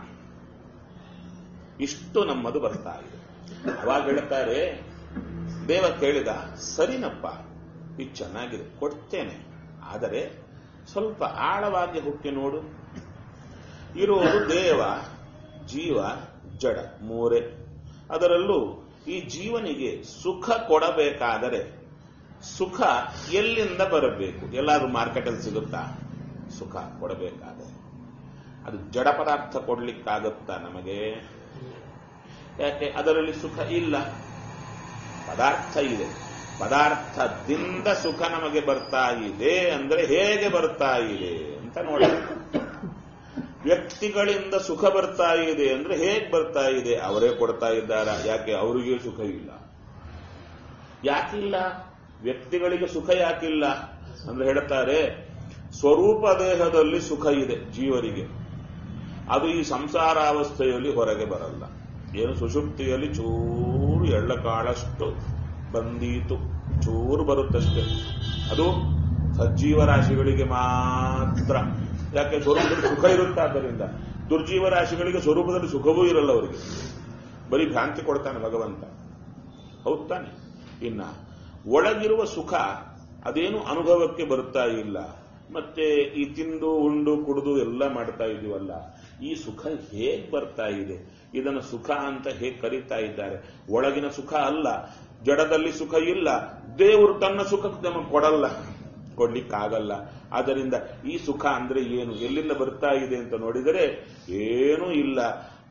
ಇಷ್ಟು ನಮ್ಮದು ಬರ್ತಾ ಇದೆ. ಅವಾಗ ಹೇಳ್ತಾರೆ, ದೇವ ಕೇಳಿದ, ಸರಿನಪ್ಪ, ಇದು ಚೆನ್ನಾಗಿದೆ, ಕೊಡ್ತೇನೆ, ಆದರೆ ಸ್ವಲ್ಪ ಆಳವಾಗಿ ಹುಟ್ಟಿ ನೋಡು. ಇರುವುದು ದೇವ, ಜೀವ, ಜಡ, ಮೂರೇ. ಅದರಲ್ಲೂ ಈ ಜೀವನಿಗೆ ಸುಖ ಕೊಡಬೇಕಾದರೆ ಸುಖ ಎಲ್ಲಿಂದ ಬರಬೇಕು? ಎಲ್ಲಾದ್ರೂ ಮಾರ್ಕೆಟಲ್ಲಿ ಸಿಗುತ್ತಾ? ಸುಖ ಕೊಡಬೇಕಾದರೆ ಅದು ಜಡ ಪದಾರ್ಥ ಕೊಡ್ಲಿಕ್ಕಾಗುತ್ತಾ ನಮಗೆ? ಯಾಕೆ? ಅದರಲ್ಲಿ ಸುಖ ಇಲ್ಲ, ಪದಾರ್ಥ ಇದೆ. ಪದಾರ್ಥದಿಂದ ಸುಖ ನಮಗೆ ಬರ್ತಾ ಇದೆ ಅಂದ್ರೆ ಹೇಗೆ ಬರ್ತಾ ಇದೆ ಅಂತ ನೋಡಿ. ವ್ಯಕ್ತಿಗಳಿಂದ ಸುಖ ಬರ್ತಾ ಇದೆ ಅಂದ್ರೆ ಹೇಗೆ ಬರ್ತಾ ಇದೆ? ಅವರೇ ಕೊಡ್ತಾ ಇದ್ದಾರಾ? ಯಾಕೆ? ಅವರಿಗೆ ಸುಖ ಇಲ್ಲ. ಯಾಕಿಲ್ಲ? ವ್ಯಕ್ತಿಗಳಿಗೆ ಸುಖ ಯಾಕಿಲ್ಲ ಅಂದ್ರೆ ಹೇಳ್ತಾರೆ, ಸ್ವರೂಪ ದೇಹದಲ್ಲಿ ಸುಖ ಇದೆ ಜೀವರಿಗೆ, ಅದು ಈ ಸಂಸಾರಾವಸ್ಥೆಯಲ್ಲಿ ಹೊರಗೆ ಬರಲ್ಲ. ಏನು ಸುಷುಪ್ತಿಯಲ್ಲಿ ಚೂರು ಎಳ್ಳಕಾಳಷ್ಟು ಬಂದೀತು, ಚೂರು ಬರುತ್ತಷ್ಟೇ. ಅದು ಸಜ್ಜೀವ ರಾಶಿಗಳಿಗೆ ಮಾತ್ರ. ಯಾಕೆ? ಸ್ವರೂಪದಲ್ಲಿ ಸುಖ ಇರುತ್ತೆ. ಆದ್ದರಿಂದ ದುರ್ಜೀವ ರಾಶಿಗಳಿಗೆ ಸ್ವರೂಪದಲ್ಲಿ ಸುಖವೂ ಇರಲ್ಲ. ಅವರಿಗೆ ಬರೀ ಭ್ರಾಂತಿ ಕೊಡ್ತಾನೆ ಭಗವಂತ. ಹೌದು ತಾನೆ? ಇನ್ನ ಒಳಗಿರುವ ಸುಖ ಅದೇನು ಅನುಭವಕ್ಕೆ ಬರ್ತಾ ಇಲ್ಲ. ಮತ್ತೆ ಈ ತಿಂದು ಉಂಡು ಕುಡಿದು ಎಲ್ಲ ಮಾಡ್ತಾ ಇದೀವಲ್ಲ, ಈ ಸುಖ ಹೇಗೆ ಬರ್ತಾ ಇದೆ? ಇದನ್ನು ಸುಖ ಅಂತ ಹೇಗೆ ಕರೀತಾ ಇದ್ದಾರೆ? ಒಳಗಿನ ಸುಖ ಅಲ್ಲ, ಜಡದಲ್ಲಿ ಸುಖ ಇಲ್ಲ. ದೇವರು ತನ್ನ ಸುಖ ನಮಗೆ ಕೊಡಲ್ಲ, ಕೊಡ್ಲಿಕ್ಕಾಗಲ್ಲ. ಆದ್ದರಿಂದ ಈ ಸುಖ ಅಂದ್ರೆ ಏನು, ಎಲ್ಲಿಂದ ಬರ್ತಾ ಇದೆ ಅಂತ ನೋಡಿದರೆ ಏನೂ ಇಲ್ಲ.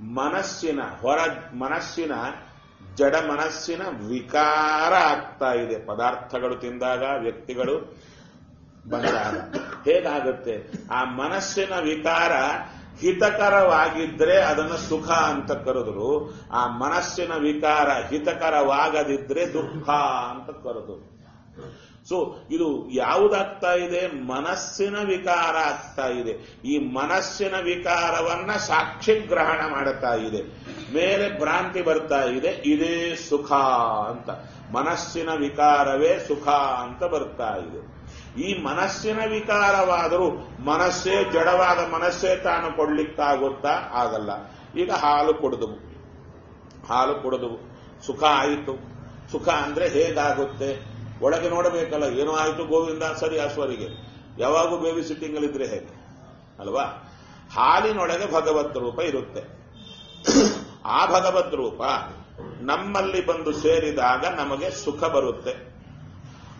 ಮನಸ್ಸಿನ ಜಡ ಮನಸ್ಸಿನ ವಿಕಾರ ಆಗ್ತಾ ಇದೆ. ಪದಾರ್ಥಗಳು ತಿಂದಾಗ, ವ್ಯಕ್ತಿಗಳು ಬಂದಾಗ ಹೇಗಾಗುತ್ತೆ? ಆ ಮನಸ್ಸಿನ ವಿಕಾರ ಹಿತಕರವಾಗಿದ್ರೆ ಅದನ್ನು ಸುಖ ಅಂತ ಕರೆದರು. ಆ ಮನಸ್ಸಿನ ವಿಕಾರ ಹಿತಕರವಾಗದಿದ್ರೆ ದುಃಖ ಅಂತ ಕರೆದರು. ಸೊ ಇದು ಯಾವುದಾಗ್ತಾ ಇದೆ? ಮನಸ್ಸಿನ ವಿಕಾರ ಆಗ್ತಾ ಇದೆ. ಈ ಮನಸ್ಸಿನ ವಿಕಾರವನ್ನ ಸಾಕ್ಷಿ ಗ್ರಹಣ ಮಾಡುತ್ತಾ ಇದೆ. ಮೇಲೆ ಭ್ರಾಂತಿ ಬರ್ತಾ ಇದೆ, ಇದೇ ಸುಖ ಅಂತ. ಮನಸ್ಸಿನ ವಿಕಾರವೇ ಸುಖ ಅಂತ ಬರ್ತಾ ಇದೆ. ಈ ಮನಸ್ಸಿನ ವಿಕಾರವಾದರೂ ಮನಸ್ಸೇ, ಜಡವಾದ ಮನಸ್ಸೇ ತಾನು ಕೊಡ್ಲಿಕ್ಕಾಗುತ್ತಾ? ಆಗಲ್ಲ. ಈಗ ಹಾಲು ಕುಡಿದು ಸುಖ ಆಯಿತು. ಸುಖ ಅಂದ್ರೆ ಹೇಗಾಗುತ್ತೆ? ಒಳಗೆ ನೋಡಬೇಕಲ್ಲ, ಏನೋ ಆಯಿತು ಗೋವಿಂದ, ಸರಿ ಅಶ್ವರಿಗೆ. ಯಾವಾಗೂ ಬೇಬಿ ಸಿಟ್ಟಿಂಗ್ ಅಲ್ಲಿದ್ರೆ ಹೇಗೆ ಅಲ್ವಾ? ಹಾಲಿನೊಳಗೆ ಭಗವತ್ ರೂಪ ಇರುತ್ತೆ. ಆ ಭಗವತ್ ರೂಪ ನಮ್ಮಲ್ಲಿ ಬಂದು ಸೇರಿದಾಗ ನಮಗೆ ಸುಖ ಬರುತ್ತೆ.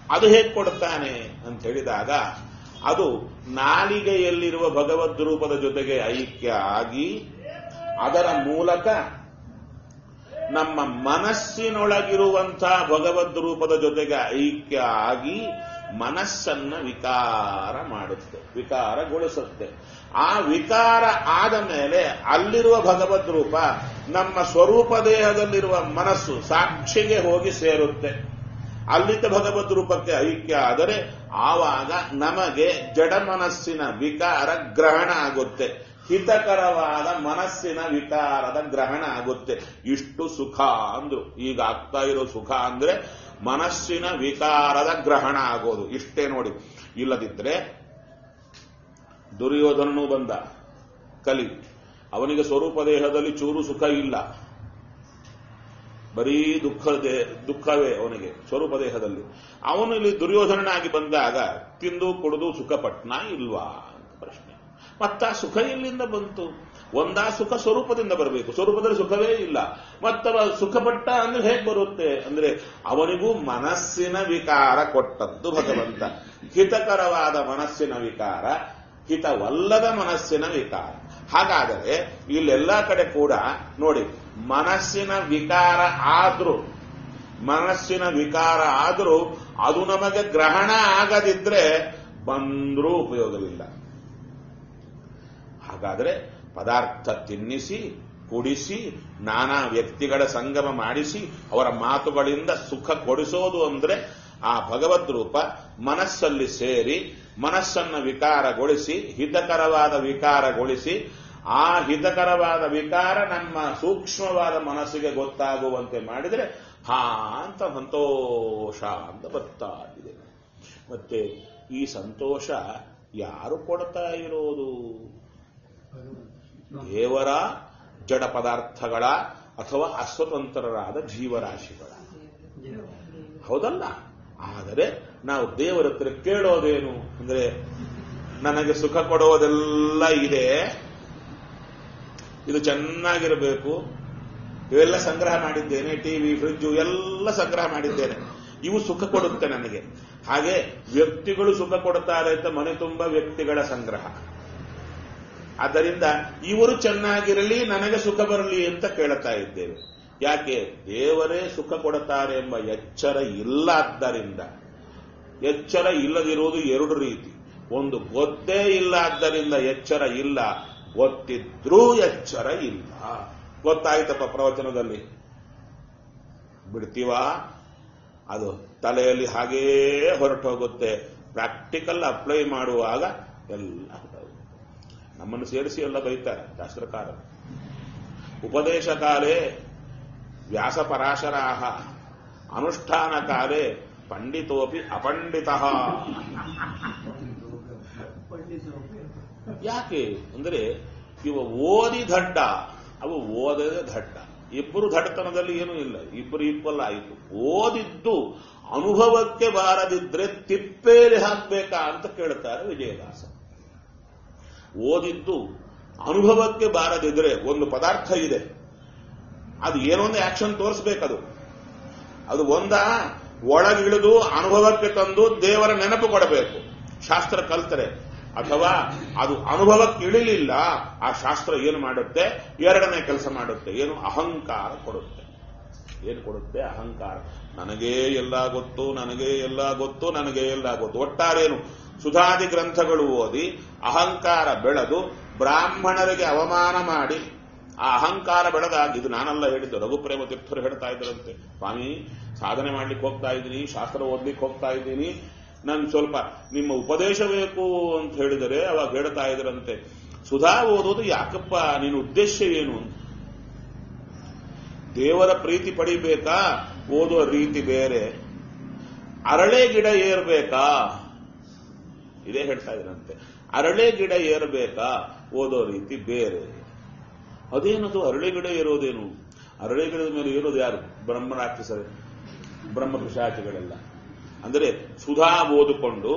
ಅದು ಹೇಗೆ ಕೊಡ್ತಾನೆ ಅಂತ ಹೇಳಿದಾಗ ಅದು ನಾಲಿಗೆಯಲ್ಲಿರುವ ಭಗವದ್ ರೂಪದ ಜೊತೆಗೆ ಐಕ್ಯ ಆಗಿ ಅದರ ಮೂಲಕ ನಮ್ಮ ಮನಸ್ಸಿನೊಳಗಿರುವಂತಹ ಭಗವದ್ ರೂಪದ ಜೊತೆಗೆ ಐಕ್ಯ ಆಗಿ ಮನಸ್ಸನ್ನ ವಿಕಾರ ಮಾಡುತ್ತೆ, ವಿಕಾರಗೊಳಿಸುತ್ತೆ. ಆ ವಿಕಾರ ಆದ ಮೇಲೆ ಅಲ್ಲಿರುವ ಭಗವದ್ ರೂಪ ನಮ್ಮ ಸ್ವರೂಪ ದೇಹದಲ್ಲಿರುವ ಮನಸ್ಸು ಸಾಕ್ಷಿಗೆ ಹೋಗಿ ಸೇರುತ್ತೆ. ಅಲ್ಲಿದ್ದ ಭಗವದ್ ರೂಪಕ್ಕೆ ಐಕ್ಯ ಆದರೆ ಆವಾಗ ನಮಗೆ ಜಡ ಮನಸ್ಸಿನ ವಿಕಾರ ಗ್ರಹಣ ಆಗುತ್ತೆ, ಹಿತಕರವಾದ ಮನಸ್ಸಿನ ವಿಕಾರದ ಗ್ರಹಣ ಆಗುತ್ತೆ. ಇಷ್ಟು ಸುಖ ಅಂದ್ರು. ಈಗ ಆಗ್ತಾ ಇರೋ ಸುಖ ಅಂದ್ರೆ ಮನಸ್ಸಿನ ವಿಕಾರದ ಗ್ರಹಣ ಆಗೋದು ಇಷ್ಟೇ ನೋಡಿ. ಇಲ್ಲದಿದ್ರೆ ದುರ್ಯೋಧನನು ಬಂದ ಕಲಿ, ಅವನಿಗೆ ಸ್ವರೂಪ ದೇಹದಲ್ಲಿ ಚೂರು ಸುಖ ಇಲ್ಲ, ಬರೀ ದುಃಖವೇ ಅವನಿಗೆ ಸ್ವರೂಪ ದೇಹದಲ್ಲಿ. ಅವನು ಇಲ್ಲಿ ದುರ್ಯೋಧನನಾಗಿ ಬಂದಾಗ ತಿಂದು ಕುಡಿದು ಸುಖಪಟ್ನ ಇಲ್ವಾ ಅಂತ ಪ್ರಶ್ನೆ. ಮತ್ತ ಸುಖ ಎಲ್ಲಿಂದ ಬಂತು? ಒಂದಾ ಸುಖ ಸ್ವರೂಪದಿಂದ ಬರಬೇಕು, ಸ್ವರೂಪದಲ್ಲಿ ಸುಖವೇ ಇಲ್ಲ. ಮತ್ತವ ಸುಖಪಟ್ಟ ಅಂದ್ರೆ ಹೇಗೆ ಬರುತ್ತೆ ಅಂದ್ರೆ ಅವನಿಗೂ ಮನಸ್ಸಿನ ವಿಕಾರ ಕೊಟ್ಟದ್ದು ಭಗವಂತ. ಹಿತಕರವಾದ ಮನಸ್ಸಿನ ವಿಕಾರ, ಹಿತವಲ್ಲದ ಮನಸ್ಸಿನ ವಿಕಾರ. ಹಾಗಾದರೆ ಇಲ್ಲೆಲ್ಲ ಕಡೆ ಕೂಡ ನೋಡಿ, ಮನಸ್ಸಿನ ವಿಕಾರ ಆದ್ರೂ ಅದು ನಮಗೆ ಗ್ರಹಣ ಆಗದಿದ್ರೆ ಬಂದ್ರೂ ಉಪಯೋಗವಿಲ್ಲ. ಹಾಗಾದರೆ ಪದಾರ್ಥ ತಿನ್ನಿಸಿ ಕುಡಿಸಿ ನಾನಾ ವ್ಯಕ್ತಿಗಳ ಸಂಗಮ ಮಾಡಿಸಿ ಅವರ ಮಾತುಗಳಿಂದ ಸುಖ ಕೊಡಿಸೋದು ಅಂದ್ರೆ ಆ ಭಗವದ್ ರೂಪ ಮನಸ್ಸಲ್ಲಿ ಸೇರಿ ಮನಸ್ಸನ್ನು ವಿಕಾರಗೊಳಿಸಿ ಹಿತಕರವಾದ ವಿಕಾರಗೊಳಿಸಿ ಆ ಹಿತಕರವಾದ ವಿಕಾರ ನಮ್ಮ ಸೂಕ್ಷ್ಮವಾದ ಮನಸ್ಸಿಗೆ ಗೊತ್ತಾಗುವಂತೆ ಮಾಡಿದರೆ ಹಾ ಅಂತ ಸಂತೋಷ ಅಂತ ಬರ್ತಾ ಇದೆ. ಮತ್ತೆ ಈ ಸಂತೋಷ ಯಾರು ಕೊಡ್ತಾ ಇರೋದು? ದೇವರ ಜಡ ಪದಾರ್ಥಗಳ ಅಥವಾ ಅಸ್ವತಂತ್ರರಾದ ಜೀವರಾಶಿಗಳ? ಹೌದಲ್ಲ. ಆದರೆ ನಾವು ದೇವರ ಹತ್ರ ಕೇಳೋದೇನು ಅಂದ್ರೆ, ನನಗೆ ಸುಖ ಕೊಡೋದೆಲ್ಲ ಇದೆ, ಇದು ಚೆನ್ನಾಗಿರಬೇಕು, ಇವೆಲ್ಲ ಸಂಗ್ರಹ ಮಾಡಿದ್ದೇನೆ, ಟಿವಿ ಫ್ರಿಡ್ಜು ಎಲ್ಲ ಸಂಗ್ರಹ ಮಾಡಿದ್ದೇನೆ, ಇವು ಸುಖ ಕೊಡುತ್ತೆ ನನಗೆ. ಹಾಗೆ ವ್ಯಕ್ತಿಗಳು ಸುಖ ಕೊಡುತ್ತಾರೆ ಅಂತ ಮನೆ ತುಂಬ ವ್ಯಕ್ತಿಗಳ ಸಂಗ್ರಹ. ಆದ್ದರಿಂದ ಇವರು ಚೆನ್ನಾಗಿರಲಿ, ನನಗೆ ಸುಖ ಬರಲಿ ಅಂತ ಕೇಳುತ್ತಾ ಇದ್ದೇವೆ. ಯಾಕೆ? ದೇವರೇ ಸುಖ ಕೊಡುತ್ತಾರೆ ಎಂಬ ಎಚ್ಚರ ಇಲ್ಲಾದ್ದರಿಂದ. ಎಚ್ಚರ ಇಲ್ಲದಿರುವುದು ಎರಡು ರೀತಿ. ಒಂದು ಗೊತ್ತೇ ಇಲ್ಲ, ಆದ್ದರಿಂದ ಎಚ್ಚರ ಇಲ್ಲ. ಗೊತ್ತಿದ್ರೂ ಎಚ್ಚರ ಇಲ್ಲ. ಗೊತ್ತಾಯ್ತಪ್ಪ ಪ್ರವಚನದಲ್ಲಿ ಬಿಡ್ತೀವ, ಅದು ತಲೆಯಲ್ಲಿ ಹಾಗೇ ಹೊರಟು ಹೋಗುತ್ತೆ. ಪ್ರಾಕ್ಟಿಕಲ್ ಅಪ್ಲೈ ಮಾಡುವಾಗ ಎಲ್ಲ ನಮ್ಮನ್ನು ಸೇರಿಸಿ ಎಲ್ಲ ಬೈತಾರೆ ಶಾಸ್ತ್ರಕಾರರು. ಉಪದೇಶ ಕಾಲೇ ವ್ಯಾಸ ಪರಾಶರಾಹ, ಅನುಷ್ಠಾನ ಕಾಲೇ ಪಂಡಿತೋಪಿ ಅಪಂಡಿತ. ಯಾಕೆ ಅಂದ್ರೆ ಇವ ಓದಿ ದಡ್ಡ, ಅವು ಓದದೆ ದಡ್ಡ. ಇಬ್ಬರು ದಡ್ಡತನದಲ್ಲಿ ಏನೂ ಇಲ್ಲ, ಇಬ್ಬರು ಈಕ್ವಲ್ ಆಯಿತು. ಓದಿದ್ದು ಅನುಭವಕ್ಕೆ ಬಾರದಿದ್ರೆ ತಿಪ್ಪೇಲಿ ಹಾಕ್ಬೇಕಾ ಅಂತ ಕೇಳ್ತಾರೆ ವಿಜಯದಾಸ. ಓದಿದ್ದು ಅನುಭವಕ್ಕೆ ಬಾರದಿದ್ರೆ, ಒಂದು ಪದಾರ್ಥ ಇದೆ, ಅದು ಏನೊಂದು ಆಕ್ಷನ್ ತೋರಿಸ್ಬೇಕದು. ಅದು ಒಳಗಿಳಿದು ಅನುಭವಕ್ಕೆ ತಂದು ದೇವರ ನೆನಪು ಕೊಡಬೇಕು, ಶಾಸ್ತ್ರ ಕಲ್ತರೆ. ಅಥವಾ ಅದು ಅನುಭವಕ್ಕೆ ಇಳಿಲಿಲ್ಲ, ಆ ಶಾಸ್ತ್ರ ಏನು ಮಾಡುತ್ತೆ? ಎರಡನೇ ಕೆಲಸ ಮಾಡುತ್ತೆ. ಏನು? ಅಹಂಕಾರ ಕೊಡುತ್ತೆ. ಏನು ಕೊಡುತ್ತೆ? ಅಹಂಕಾರ. ನನಗೇ ಎಲ್ಲ ಗೊತ್ತು, ನನಗೇ ಎಲ್ಲ ಗೊತ್ತು, ನನಗೇ ಎಲ್ಲ ಗೊತ್ತು. ಒಟ್ಟಾರೇನು? ಸುಧಾದಿ ಗ್ರಂಥಗಳು ಓದಿ ಅಹಂಕಾರ ಬೆಳೆದು ಬ್ರಾಹ್ಮಣರಿಗೆ ಅವಮಾನ ಮಾಡಿ ಆ ಅಹಂಕಾರ ಬೆಳೆದಾಗ, ಇದು ನಾನೆಲ್ಲ ಹೇಳಿದ್ದು, ರಘುಪ್ರೇಮ ತೀರ್ಥರು ಹೇಳ್ತಾ ಇದ್ದರಂತೆ, ಸ್ವಾಮಿ ಸಾಧನೆ ಮಾಡ್ಲಿಕ್ಕೆ ಹೋಗ್ತಾ ಇದ್ದೀನಿ, ಶಾಸ್ತ್ರ ಓದ್ಲಿಕ್ಕೆ ಹೋಗ್ತಾ ಇದ್ದೀನಿ, ನನ್ ಸ್ವಲ್ಪ ನಿಮ್ಮ ಉಪದೇಶ ಬೇಕು ಅಂತ ಹೇಳಿದರೆ ಅವಾಗ ಹೇಳ್ತಾ ಇದ್ರಂತೆ, ಸುಧಾ ಓದೋದು ಯಾಕಪ್ಪ, ನಿನ್ನ ಉದ್ದೇಶ ಏನು? ದೇವರ ಪ್ರೀತಿ ಪಡಿಬೇಕಾ? ಓದುವ ರೀತಿ ಬೇರೆ. ಅರಳೆ ಗಿಡ ಏರ್ಬೇಕಾ? ಇದೇ ಹೇಳ್ತಾ ಇದ್ರಂತೆ. ಅರಳೆ ಗಿಡ ಏರ್ಬೇಕಾ? ಓದೋ ರೀತಿ ಬೇರೆ. ಅದೇನದು ಅರಳೆ ಗಿಡ ಏರೋದೇನು? ಅರಳೆ ಗಿಡದ ಮೇಲೆ ಏರೋದು ಯಾರು? ಬ್ರಹ್ಮರಾಕ್ಷಸರೇ, ಬ್ರಹ್ಮ ಪಿಶಾಚಿಗಳೆಲ್ಲ. ಅಂದರೆ ಸುಧಾ ಓದಿಕೊಂಡು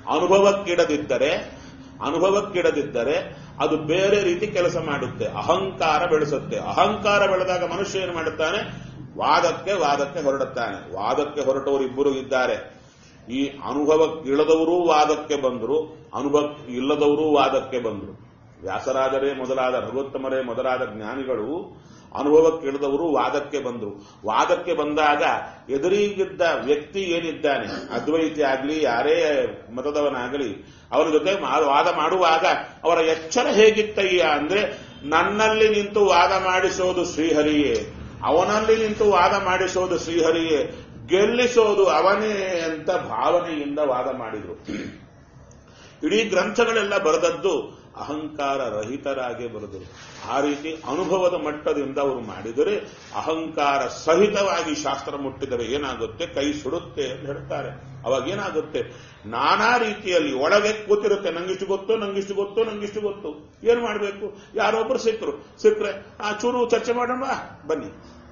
ಅನುಭವಕ್ಕಿಡದಿದ್ದರೆ ಅದು ಬೇರೆ ರೀತಿ ಕೆಲಸ ಮಾಡುತ್ತೆ, ಅಹಂಕಾರ ಬೆಳೆಸುತ್ತೆ. ಅಹಂಕಾರ ಬೆಳೆದಾಗ ಮನುಷ್ಯ ಏನು ಮಾಡುತ್ತಾನೆ? ವಾದಕ್ಕೆ ಹೊರಡುತ್ತಾನೆ. ವಾದಕ್ಕೆ ಹೊರಟವರು ಇಬ್ಬರು ಇದ್ದಾರೆ. ಈ ಅನುಭವಕ್ಕಿಲ್ಲದವರೂ ವಾದಕ್ಕೆ ಬಂದರು, ಅನುಭವ ಇಲ್ಲದವರೂ ವಾದಕ್ಕೆ ಬಂದರು. ವ್ಯಾಸರಾಜರೇ ಮೊದಲಾದ ರಘುತ್ತಮರೇ ಮೊದಲಾದ ಜ್ಞಾನಿಗಳು ಅನುಭವಕ್ಕಿಳಿದವರು ವಾದಕ್ಕೆ ಬಂದರು. ವಾದಕ್ಕೆ ಬಂದಾಗ ಎದುರಿಗಿದ್ದ ವ್ಯಕ್ತಿ ಏನಿದ್ದಾನೆ, ಅದ್ವೈತಿ ಆಗಲಿ ಯಾರೇ ಮತದವನಾಗಲಿ, ಅವರ ಜೊತೆ ವಾದ ಮಾಡುವಾಗ ಅವರ ಎಚ್ಚರ ಹೇಗಿತ್ತಯ್ಯ ಅಂದ್ರೆ, ನನ್ನಲ್ಲಿ ನಿಂತು ವಾದ ಮಾಡಿಸೋದು ಶ್ರೀಹರಿಯೇ, ಅವನಲ್ಲಿ ನಿಂತು ವಾದ ಮಾಡಿಸೋದು ಶ್ರೀಹರಿಯೇ, ಗೆಲ್ಲಿಸೋದು ಅವನೇ ಅಂತ ಭಾವನೆಯಿಂದ ವಾದ ಮಾಡಿದ್ರು. ಇಡೀ ಗ್ರಂಥಗಳೆಲ್ಲ ಬರೆದದ್ದು ಅಹಂಕಾರ ರಹಿತರಾಗಿ ಬರೆದರು. ಆ ರೀತಿ ಅನುಭವದ ಮಟ್ಟದಿಂದ ಅವರು ಮಾಡಿದರೆ, ಅಹಂಕಾರ ಸಹಿತವಾಗಿ ಶಾಸ್ತ್ರ ಮುಟ್ಟಿದರೆ ಏನಾಗುತ್ತೆ, ಕೈ ಸುಡುತ್ತೆ ಅಂತ ಹೇಳ್ತಾರೆ. ಅವಾಗ ಏನಾಗುತ್ತೆ, ನಾನಾ ರೀತಿಯಲ್ಲಿ ಒಳಗೆ ಕೂತಿರುತ್ತೆ, ನಂಗಿಷ್ಟು ಗೊತ್ತು, ನಂಗಿಷ್ಟು ಗೊತ್ತು, ನಂಗಿಷ್ಟು ಗೊತ್ತು. ಏನ್ ಮಾಡಬೇಕು, ಯಾರೊಬ್ಬರು ಸಿಕ್ಕರೆ ಆ ಚೂರು ಚರ್ಚೆ ಮಾಡೋಣ, ಬನ್ನಿ.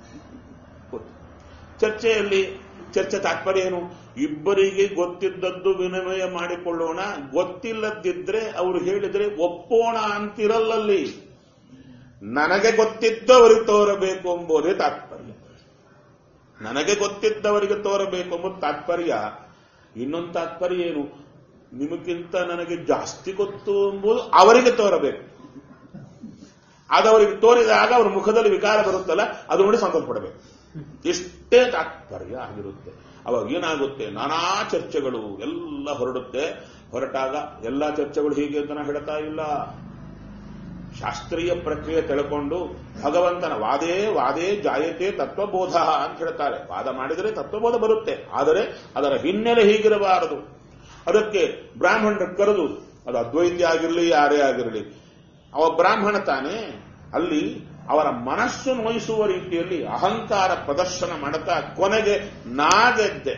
ಚರ್ಚೆ ತಾತ್ಪರ್ಯ ಏನು, ಇಬ್ಬರಿಗೆ ಗೊತ್ತಿದ್ದದ್ದು ವಿನಿಮಯ ಮಾಡಿಕೊಳ್ಳೋಣ, ಗೊತ್ತಿಲ್ಲದಿದ್ರೆ ಅವರು ಹೇಳಿದ್ರೆ ಒಪ್ಪೋಣ ಅಂತಿರಲ್ಲಲ್ಲಿ. ನನಗೆ ಗೊತ್ತಿದ್ದವರಿಗೆ ತೋರಬೇಕು ಎಂಬುದೇ ತಾತ್ಪರ್ಯ. ನನಗೆ ಗೊತ್ತಿದ್ದವರಿಗೆ ತೋರಬೇಕು ಎಂಬುದು ತಾತ್ಪರ್ಯ. ಇನ್ನೊಂದು ತಾತ್ಪರ್ಯ ಏನು, ನಿಮಗಿಂತ ನನಗೆ ಜಾಸ್ತಿ ಗೊತ್ತು ಎಂಬುದು ಅವರಿಗೆ ತೋರಬೇಕು. ಅದವರಿಗೆ ತೋರಿದಾಗ ಅವರ ಮುಖದಲ್ಲಿ ವಿಕಾರ ಬರುತ್ತಲ್ಲ, ಅದು ನೋಡಿ ಸಂತೋಷ ಪಡಬೇಕು. ಇಷ್ಟೇ ತಾತ್ಪರ್ಯ ಆಗಿರುತ್ತೆ. ಅವಾಗ ಏನಾಗುತ್ತೆ, ನಾನಾ ಚರ್ಚೆಗಳು ಎಲ್ಲ ಹೊರಟಾಗ ಎಲ್ಲ ಚರ್ಚೆಗಳು ಹೀಗೆ ಅಂತ ನಾ ಹೇಳ್ತಾ ಇಲ್ಲ. ಶಾಸ್ತ್ರೀಯ ಪ್ರಕ್ರಿಯೆ ತಿಳ್ಕೊಂಡು ಭಗವಂತನ ವಾದೇ ಜಾಯತೆ ತತ್ವಬೋಧ ಅಂತ ಹೇಳ್ತಾರೆ. ವಾದ ಮಾಡಿದರೆ ತತ್ವಬೋಧ ಬರುತ್ತೆ, ಆದರೆ ಅದರ ಹಿನ್ನೆಲೆ ಹೀಗಿರಬಾರದು. ಅದಕ್ಕೆ ಬ್ರಾಹ್ಮಣರ ಕರೆದು, ಅದು ಅದ್ವೈತಿ ಆಗಿರಲಿ ಯಾರೇ ಆಗಿರಲಿ, ಅವ ಬ್ರಾಹ್ಮಣ ತಾನೇ, ಅಲ್ಲಿ ಅವರ ಮನಸ್ಸು ನೋಯಿಸುವ ರೀತಿಯಲ್ಲಿ ಅಹಂಕಾರ ಪ್ರದರ್ಶನ ಮಾಡುತ್ತಾ ಕೊನೆಗೆ ನಾ ಗೆದ್ದೆ.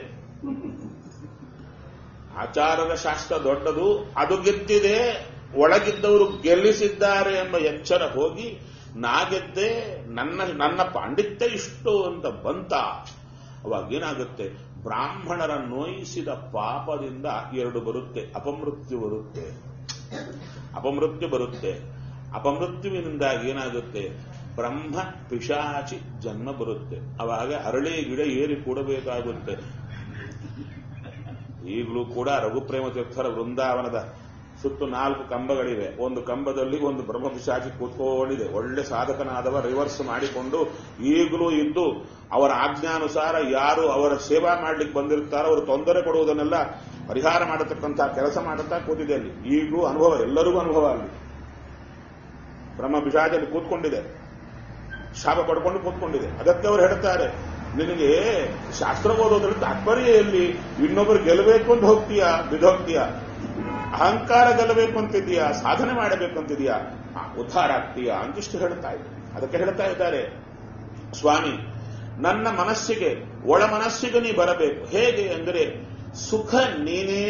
ಆಚಾರದ ಶಾಸ್ತ್ರ ದೊಡ್ಡದು, ಅದು ಗೆದ್ದಿದೆ, ಒಳಗಿದ್ದವರು ಗೆಲ್ಲಿಸಿದ್ದಾರೆ ಎಂಬ ಎಚ್ಚರ ಹೋಗಿ ನಾ ಗೆದ್ದೆ, ನನ್ನ ಪಾಂಡಿತ್ಯ ಇಷ್ಟು ಅಂತ ಬಂತ. ಅವಾಗ ಏನಾಗುತ್ತೆ, ಬ್ರಾಹ್ಮಣರ ನೋಯಿಸಿದ ಪಾಪದಿಂದ ಎರಡು ಬರುತ್ತೆ, ಅಪಮೃತ್ಯು ಬರುತ್ತೆ. ಅಪಮೃತ್ಯುವಿನಿಂದಾಗಿ ಏನಾಗುತ್ತೆ, ಬ್ರಹ್ಮ ಪಿಶಾಚಿ ಜನ್ಮ ಬರುತ್ತೆ. ಅವಾಗ ಅರಳಿ ಗಿಡ ಏರಿ ಕೂಡಬೇಕಾಗುತ್ತೆ. ಈಗಲೂ ಕೂಡ ರಘುಪ್ರೇಮ ತೀರ್ಥರ ವೃಂದಾವನದ ಸುತ್ತು 4 ಕಂಬಗಳಿವೆ. ಒಂದು ಕಂಬದಲ್ಲಿ ಒಂದು ಬ್ರಹ್ಮ ಪಿಶಾಚಿ ಕೂತ್ಕೊಂಡಿದೆ. ಒಳ್ಳೆ ಸಾಧಕನಾದವ ರಿವರ್ಸ್ ಮಾಡಿಕೊಂಡು ಈಗಲೂ ಇದ್ದು ಅವರ ಆಜ್ಞಾನುಸಾರ ಯಾರು ಅವರ ಸೇವಾ ಮಾಡ್ಲಿಕ್ಕೆ ಬಂದಿರ್ತಾರೋ ಅವರು ತೊಂದರೆ ಕೊಡುವುದನ್ನೆಲ್ಲ ಪರಿಹಾರ ಮಾಡತಕ್ಕಂತಹ ಕೆಲಸ ಮಾಡುತ್ತಾ ಕೂತಿದೆ ಅಲ್ಲಿ. ಈಗಲೂ ಅನುಭವ, ಎಲ್ಲರಿಗೂ ಅನುಭವ. ಅಲ್ಲಿ ಬ್ರಹ್ಮ ಪಿಶಾಚಲ್ಲಿ ಕೂತ್ಕೊಂಡಿದೆ, ಶಾಪ ಪಡ್ಕೊಂಡು ಕೂತ್ಕೊಂಡಿದೆ. ಅದಕ್ಕೆ ಅವರು ಹೇಳ್ತಾರೆ, ನಿನಗೆ ಶಾಸ್ತ್ರ ಓದೋದ್ರಲ್ಲಿ ತಾತ್ಪರ್ಯ ಎಲ್ಲಿ, ಇನ್ನೊಬ್ಬರು ಗೆಲ್ಲಬೇಕು ಅಂತ ಬಿದ್ದೋಗ್ತೀಯಾ, ಅಹಂಕಾರ ಗೆಲ್ಲಬೇಕು ಅಂತಿದೀಯಾ, ಸಾಧನೆ ಮಾಡಬೇಕು ಅಂತಿದೀಯಾ, ಉದ್ಧಾರ ಆಗ್ತೀಯಾ ಅಂತಿಷ್ಟು ಹೇಳ್ತಾ ಇದ್ದಾರೆ. ಅದಕ್ಕೆ ಹೇಳ್ತಾ ಇದ್ದಾರೆ, ಸ್ವಾಮಿ ನನ್ನ ಮನಸ್ಸಿಗೆ, ಒಳ ಮನಸ್ಸಿಗೆ ನೀ ಬರಬೇಕು. ಹೇಗೆ ಅಂದರೆ, ಸುಖ ನೀನೇ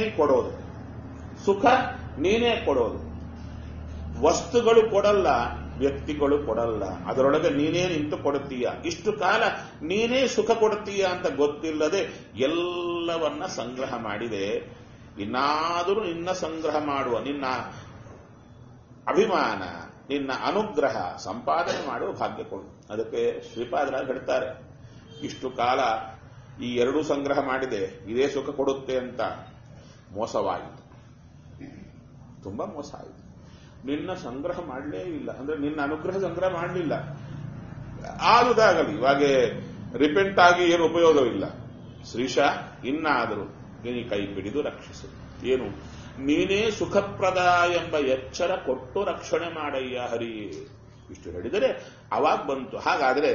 ಕೊಡೋದು. ವಸ್ತುಗಳು ಕೊಡಲ್ಲ, ವ್ಯಕ್ತಿಗಳು ಕೊಡಲ್ಲ, ಅದರೊಳಗೆ ನೀನೇ ನಿಂತು ಕೊಡುತ್ತೀಯ. ಇಷ್ಟು ಕಾಲ ನೀನೇ ಸುಖ ಕೊಡುತ್ತೀಯ ಅಂತ ಗೊತ್ತಿಲ್ಲದೆ ಎಲ್ಲವನ್ನ ಸಂಗ್ರಹ ಮಾಡಿದೆ. ಇನ್ನಾದರೂ ನಿನ್ನ ಸಂಗ್ರಹ ಮಾಡುವ, ನಿನ್ನ ಅಭಿಮಾನ, ನಿನ್ನ ಅನುಗ್ರಹ ಸಂಪಾದನೆ ಮಾಡುವ ಭಾಗ್ಯ ಕೊಡು. ಅದಕ್ಕೆ ಶ್ರೀಪಾದರಾಜ್ ಹೇಳ್ತಾರೆ, ಇಷ್ಟು ಕಾಲ ಈ ಎರಡೂ ಸಂಗ್ರಹ ಮಾಡಿದೆ, ಇದೇ ಸುಖ ಕೊಡುತ್ತೆ ಅಂತ ಮೋಸವಾಯಿತು, ತುಂಬಾ ಮೋಸ ಆಯಿತು. ನಿನ್ನ ಸಂಗ್ರಹ ಮಾಡಲೇ ಇಲ್ಲ, ಅಂದ್ರೆ ನಿನ್ನ ಅನುಗ್ರಹ ಸಂಗ್ರಹ ಮಾಡಲಿಲ್ಲ. ಆದುದಾಗಲಿ, ಇವಾಗ ರಿಪೆಂಟ್ ಆಗಿ ಏನು ಉಪಯೋಗವಿಲ್ಲ. ಶ್ರೀಶ ಇನ್ನಾದರೂ ನೀನು ಕೈ ಪಿಡಿದು ರಕ್ಷಿಸು. ಏನು, ನೀನೇ ಸುಖಪ್ರದ ಎಂಬ ಎಚ್ಚರ ಕೊಟ್ಟು ರಕ್ಷಣೆ ಮಾಡಯ್ಯ ಹರಿ. ಇಷ್ಟು ಹೇಳಿದರೆ ಅವಾಗ ಬಂತು. ಹಾಗಾದರೆ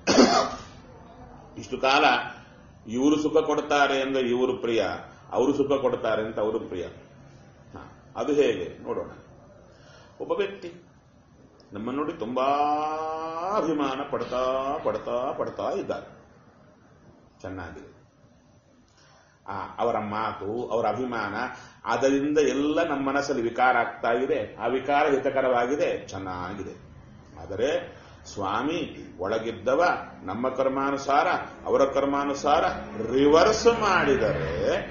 ಇಷ್ಟು ಕಾಲ ಇವರು ಸುಖ ಕೊಡ್ತಾರೆ ಅಂದ್ರೆ ಇವರು ಪ್ರಿಯ, ಅವರು ಸುಖ ಕೊಡ್ತಾರೆ ಅಂತ ಅವರು ಪ್ರಿಯ. ಅದು ಹೇಗೆ ನೋಡೋಣ. ಒಬ್ಬ ವ್ಯಕ್ತಿ ನಮ್ಮನ್ನು ನೋಡಿ ತುಂಬಾ ಅಭಿಮಾನ ಪಡ್ತಾ ಇದ್ದಾರೆ. ಚೆನ್ನಾಗಿದೆ. ಅವರ ಮಾತು, ಅವರ ಅಭಿಮಾನ, ಅದರಿಂದ ಎಲ್ಲ ನಮ್ಮ ಮನಸ್ಸಲ್ಲಿ ವಿಕಾರ ಆಗ್ತಾ ಇದೆ. ಆ ವಿಕಾರ ಹಿತಕರವಾಗಿದೆ, ಚೆನ್ನಾಗಿದೆ. ಆದರೆ ಸ್ವಾಮಿ ಒಳಗಿದ್ದವ ನಮ್ಮ ಕರ್ಮಾನುಸಾರ ಅವರ ಕರ್ಮಾನುಸಾರ ರಿವರ್ಸ್ ಮಾಡಿದರೆ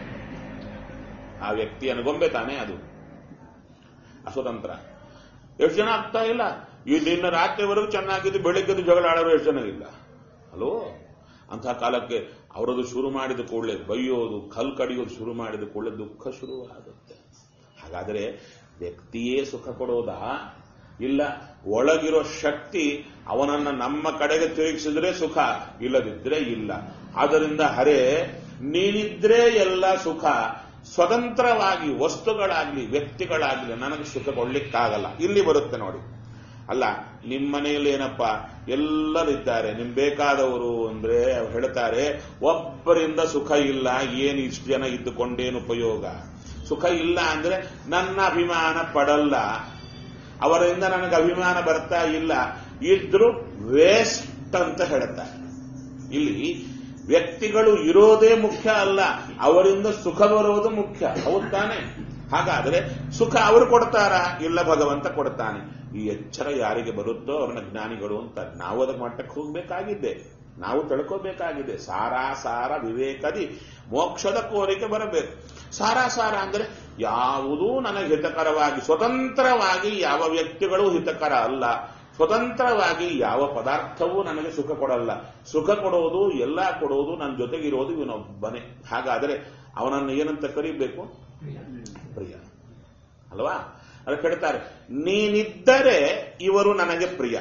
ಆ ವ್ಯಕ್ತಿ ಅನುಗೊಂಬೆ ತಾನೇ, ಅದು ಅಸ್ವತಂತ್ರ. ಎಷ್ಟು ಜನ ಆಗ್ತಾ ಇಲ್ಲ. ಈ ನಿನ್ನ ರಾತ್ರಿವರೆಗೂ ಚೆನ್ನಾಗಿದ್ದು ಬೆಳಿಗ್ಗೆದು ಜಗಳ ಆಡೋರು ಎಷ್ಟು ಜನ ಇಲ್ಲ ಅಲ್ವೋ. ಅಂತಹ ಕಾಲಕ್ಕೆ ಅವರದು ಶುರು ಮಾಡಿದ ಕೂಡಲೇ ಬೈಯೋದು, ಕಲ್ ಕಡಿಯೋದು ಶುರು ಮಾಡಿದ ಕೂಡಲೇ ದುಃಖ ಶುರುವಾಗುತ್ತೆ. ಹಾಗಾದರೆ ವ್ಯಕ್ತಿಯೇ ಸುಖ ಕೊಡೋದಾ, ಇಲ್ಲ ಒಳಗಿರೋ ಶಕ್ತಿ ಅವನನ್ನ ನಮ್ಮ ಕಡೆಗೆ ತಿರುಗಿಸಿದ್ರೆ ಸುಖ, ಇಲ್ಲದಿದ್ರೆ ಇಲ್ಲ. ಆದ್ದರಿಂದ ಹರೇ ನೀನಿದ್ರೆ ಎಲ್ಲ ಸುಖ, ಸ್ವತಂತ್ರವಾಗಿ ವಸ್ತುಗಳಾಗ್ಲಿ ವ್ಯಕ್ತಿಗಳಾಗ್ಲಿ ನನಗೆ ಸುಖ ಕೊಡ್ಲಿಕ್ಕಾಗಲ್ಲ. ಇಲ್ಲಿ ಬರುತ್ತೆ ನೋಡಿ. ಅಲ್ಲ, ನಿಮ್ಮ ಮನೆಯಲ್ಲಿ ಏನಪ್ಪ ಎಲ್ಲರಿದ್ದಾರೆ, ನಿಮ್ ಬೇಕಾದವರು ಅಂದ್ರೆ ಹೇಳ್ತಾರೆ ಒಬ್ಬರಿಂದ ಸುಖ ಇಲ್ಲ, ಏನು ಇಷ್ಟು ಜನ ಇದ್ದುಕೊಂಡೇನು ಉಪಯೋಗ, ಸುಖ ಇಲ್ಲ ಅಂದ್ರೆ ನನ್ನ ಅಭಿಮಾನ ಪಡಲ್ಲ, ಅವರಿಂದ ನನಗೆ ಅಭಿಮಾನ ಬರ್ತಾ ಇಲ್ಲ, ಇದ್ರು ವೇಸ್ಟ್ ಅಂತ ಹೇಳ್ತಾರೆ. ಇಲ್ಲಿ ವ್ಯಕ್ತಿಗಳು ಇರೋದೇ ಮುಖ್ಯ ಅಲ್ಲ, ಅವರಿಂದ ಸುಖ ಬರೋದು ಮುಖ್ಯ. ಹೌದು ತಾನೆ? ಹಾಗಾದ್ರೆ ಸುಖ ಅವರು ಕೊಡ್ತಾರಾ? ಇಲ್ಲ, ಭಗವಂತ ಕೊಡ್ತಾನೆ. ಈ ಎಚ್ಚರ ಯಾರಿಗೆ ಬರುತ್ತೋ ಅವ್ರನ್ನ ಜ್ಞಾನಿಗಳು ಅಂತ. ನಾವು ಅದಕ್ಕೆ ಮಟ್ಟಕ್ಕೆ ಹೋಗ್ಬೇಕಾಗಿದೆ, ನಾವು ತಿಳ್ಕೋಬೇಕಾಗಿದೆ. ಸಾರ ವಿವೇಕದಿ ಮೋಕ್ಷದ ಕೋರಿಕೆ ಬರಬೇಕು. ಸಾರ ಅಂದ್ರೆ ಯಾವುದೂ ನನಗೆ ಹಿತಕರವಾಗಿ, ಸ್ವತಂತ್ರವಾಗಿ ಯಾವ ವ್ಯಕ್ತಿಗಳು ಹಿತಕರ ಅಲ್ಲ, ಸ್ವತಂತ್ರವಾಗಿ ಯಾವ ಪದಾರ್ಥವೂ ನನಗೆ ಸುಖ ಕೊಡಲ್ಲ. ಸುಖ ಕೊಡೋದು, ಎಲ್ಲ ಕೊಡೋದು, ನನ್ನ ಜೊತೆಗಿರೋದು ಇವನೊಬ್ಬನೇ. ಹಾಗಾದರೆ ಅವನನ್ನು ಏನಂತ ಕರೀಬೇಕು? ಪ್ರಿಯ ಅಲ್ವಾ? ಅದಕ್ಕೆ ಹೇಳ್ತಾರೆ, ನೀನಿದ್ದರೆ ಇವರು ನನಗೆ ಪ್ರಿಯ,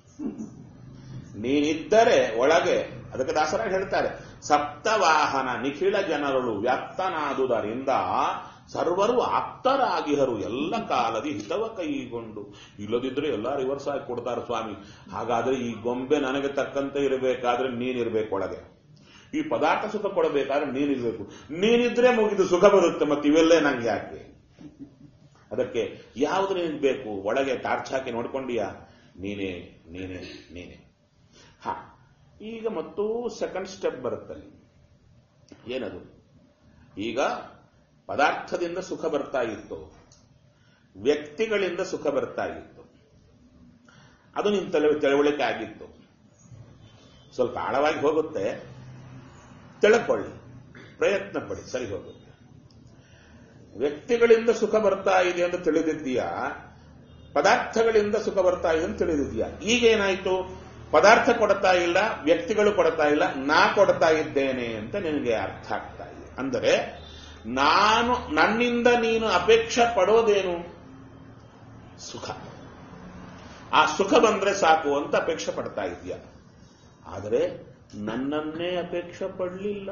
ನೀನಿದ್ದರೆ ಒಳಗೆ. ಅದಕ್ಕೆ ದಾಸರಾಗಿ ಹೇಳ್ತಾರೆ, ಸಪ್ತವಾಹನ ನಿಖಿಳ ಜನರಳು ವ್ಯಕ್ತನಾದುದರಿಂದ ಸರ್ವರು ಆಪ್ತರಾಗಿಹರು ಎಲ್ಲ ಕಾಲದಿ ಹಿತವ ಕೈಗೊಂಡು. ಇಲ್ಲದಿದ್ರೆ ಎಲ್ಲ ರಿವರ್ಸ್ ಆಗಿ ಕೊಡ್ತಾರೆ ಸ್ವಾಮಿ. ಹಾಗಾದ್ರೆ ಈ ಗೊಂಬೆ ನನಗೆ ತಕ್ಕಂತೆ ಇರಬೇಕಾದ್ರೆ ನೀನಿರ್ಬೇಕು ಒಳಗೆ, ಈ ಪದಾರ್ಥ ಸುಖ ಕೊಡಬೇಕಾದ್ರೆ ನೀನಿರ್ಬೇಕು. ನೀನಿದ್ರೆ ಮುಗಿದು ಸುಖ ಬರುತ್ತೆ, ಮತ್ತೆ ಇವೆಲ್ಲೇ ನಂಗೆ ಯಾಕೆ? ಅದಕ್ಕೆ ಯಾವುದು ನಿನಗೆ ಬೇಕು? ಒಳಗೆ ಟಾರ್ಚ್ ಹಾಕಿ ನೋಡ್ಕೊಂಡಿಯಾ? ನೀನೇ ನೀನೇ ನೀನೇ. ಹಾ, ಈಗ ಮತ್ತೂ ಸೆಕೆಂಡ್ ಸ್ಟೆಪ್ ಬರುತ್ತಲ್ಲಿ. ಏನದು? ಈಗ ಪದಾರ್ಥದಿಂದ ಸುಖ ಬರ್ತಾ ಇತ್ತು, ವ್ಯಕ್ತಿಗಳಿಂದ ಸುಖ ಬರ್ತಾ ಇತ್ತು, ಅದು ನಿನ್ನ ತಿಳುವಳಿಕೆ ಆಗಿತ್ತು. ಸ್ವಲ್ಪ ಆಳವಾಗಿ ಹೋಗುತ್ತೆ, ತಿಳ್ಕೊಳ್ಳಿ, ಪ್ರಯತ್ನ ಪಡಿ, ಸರಿ ಹೋಗುತ್ತೆ. ವ್ಯಕ್ತಿಗಳಿಂದ ಸುಖ ಬರ್ತಾ ಇದೆ ಅಂತ ತಿಳಿದಿದ್ದೀಯಾ, ಪದಾರ್ಥಗಳಿಂದ ಸುಖ ಬರ್ತಾ ಇದೆ ಅಂತ ತಿಳಿದಿದ್ದೀಯಾ. ಈಗೇನಾಯ್ತು? ಪದಾರ್ಥ ಕೊಡ್ತಾ ಇಲ್ಲ, ವ್ಯಕ್ತಿಗಳು ಕೊಡ್ತಾ ಇಲ್ಲ, ನಾ ಕೊಡ್ತಾ ಇದ್ದೇನೆ ಅಂತ ನಿನಗೆ ಅರ್ಥ ಆಗ್ತಾ ಇದೆ. ಅಂದರೆ ನನ್ನಿಂದ ನೀನು ಅಪೇಕ್ಷೆ ಪಡೋದೇನು? ಸುಖ. ಆ ಸುಖ ಬಂದ್ರೆ ಸಾಕು ಅಂತ ಅಪೇಕ್ಷೆ ಪಡ್ತಾ ಇದೆಯಾ. ಆದರೆ ನನ್ನನ್ನೇ ಅಪೇಕ್ಷೆ ಪಡಲಿಲ್ಲ.